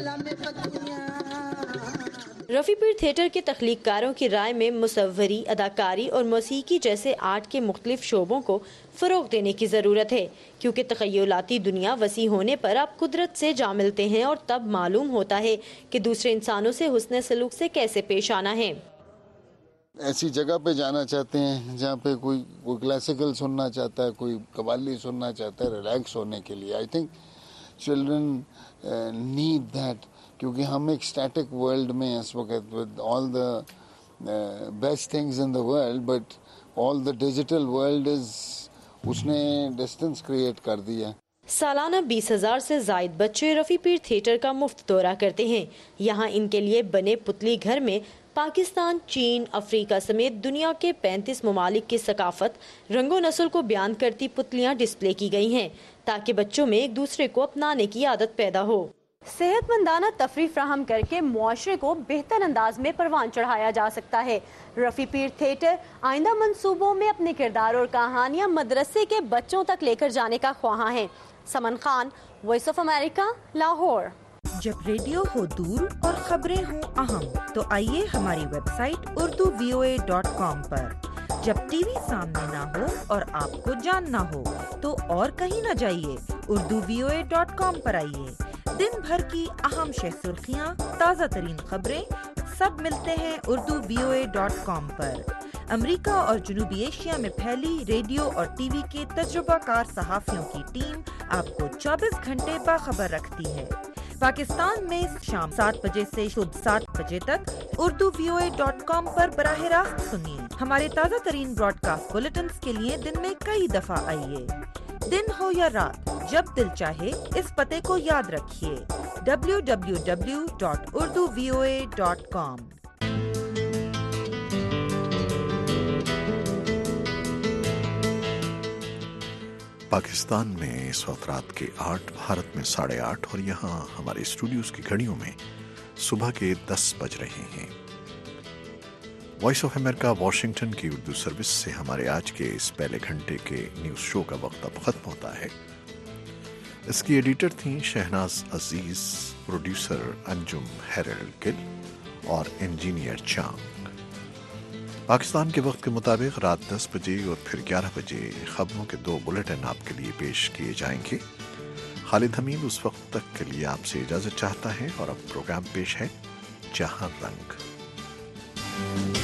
S19: रफ़ी पीर थिएटर के तख्लीककारों की राय में मुसव्वरी, अदाकारी और मौसीकी जैसे आर्ट के मुख्तलिफ शोबों को फ़रोग़ देने की ज़रूरत है, क्योंकि तख़य्युलाती दुनिया वसी होने पर आप कुदरत से जा मिलते हैं और तब मालूम होता है कि दूसरे इंसानों से हुस्न सलूक से कैसे पेश आना है।
S21: ऐसी जगह पे जाना चाहते हैं जहाँ पे कोई कोई क्लासिकल सुनना चाहता है, कोई कव्वाली सुनना चाहता है रिलैक्स होने के लिए। I think children need that, क्योंकि हम एक स्टैटिक वर्ल्ड में इस वक्त with all the best things in the world, but all the digital world is उसने डिस्टेंस क्रिएट कर दिया।
S19: सालाना बीस हजार से जायद बच्चे रफ़ी पीर थिएटर का मुफ्त दौरा करते हैं। यहाँ इनके लिए बने पुतली घर में पाकिस्तान, चीन, अफ्रीका समेत दुनिया के पैंतीस ममालिक की सकाफत, रंगो नस्ल को बयान करती पुतलियाँ डिस्प्ले की गई हैं, ताकि बच्चों में एक दूसरे को अपनाने की आदत पैदा हो। सेहतमंदाना तफरीह फ्राहम करके मुआशरे को बेहतर अंदाज में परवान चढ़ाया जा सकता है। रफ़ी पीर थिएटर आइंदा मंसूबों में अपने किरदार और कहानियाँ मदरसे के बच्चों तक लेकर जाने का ख्वाहां है। Saman Khan, voice of America, Lahore.
S24: जब रेडियो हो दूर और खबरें हो अहम, तो आइए हमारी website Urdu V O A dot com पर। जब टीवी सामने ना हो और आपको जानना हो, तो और कहीं न जाइए, Urdu V O A dot com पर आइए। दिन भर की अहम शे सुर्खियाँ, ताज़ा तरीन खबरें सब मिलते हैं Urdu V O A dot com पर। अमेरिका और जनूबी एशिया में फैली रेडियो और टीवी के तजुर्बाकार सहाफ़ियों की टीम आपको चौबीस घंटे बाखबर रखती है। पाकिस्तान में शाम सात बजे से शुद्ध सात बजे तक Urdu V O A dot com पर बराह रास्त सुनिए। हमारे ताज़ा तरीन ब्रॉडकास्ट बुलेटिन के लिए दिन में कई दफा आइए। दिन हो या रात, जब दिल चाहे इस पते को याद रखिए W W W dot Urdu V O A dot com.
S1: Pakistan में इस वक्त रात के आठ, भारत में साढ़े आठ और यहाँ हमारे स्टूडियोज की घड़ियों में सुबह के दस बज रहे हैं। वॉइस ऑफ अमेरिका वाशिंगटन की उर्दू सर्विस से हमारे आज के इस पहले घंटे के न्यूज शो का वक्त अब खत्म होता है। इसकी एडिटर थी शहनाज अजीज, प्रोड्यूसर अंजुम हेरल्ड गिल और इंजीनियर चांग। पाकिस्तान के वक्त के मुताबिक रात दस बजे और फिर ग्यारह बजे खबरों के दो बुलेटिन आपके लिए पेश किए जाएंगे। खालिद हमीद उस वक्त तक के लिए आपसे इजाजत चाहता है और अब प्रोग्राम पेश है जहां रंग।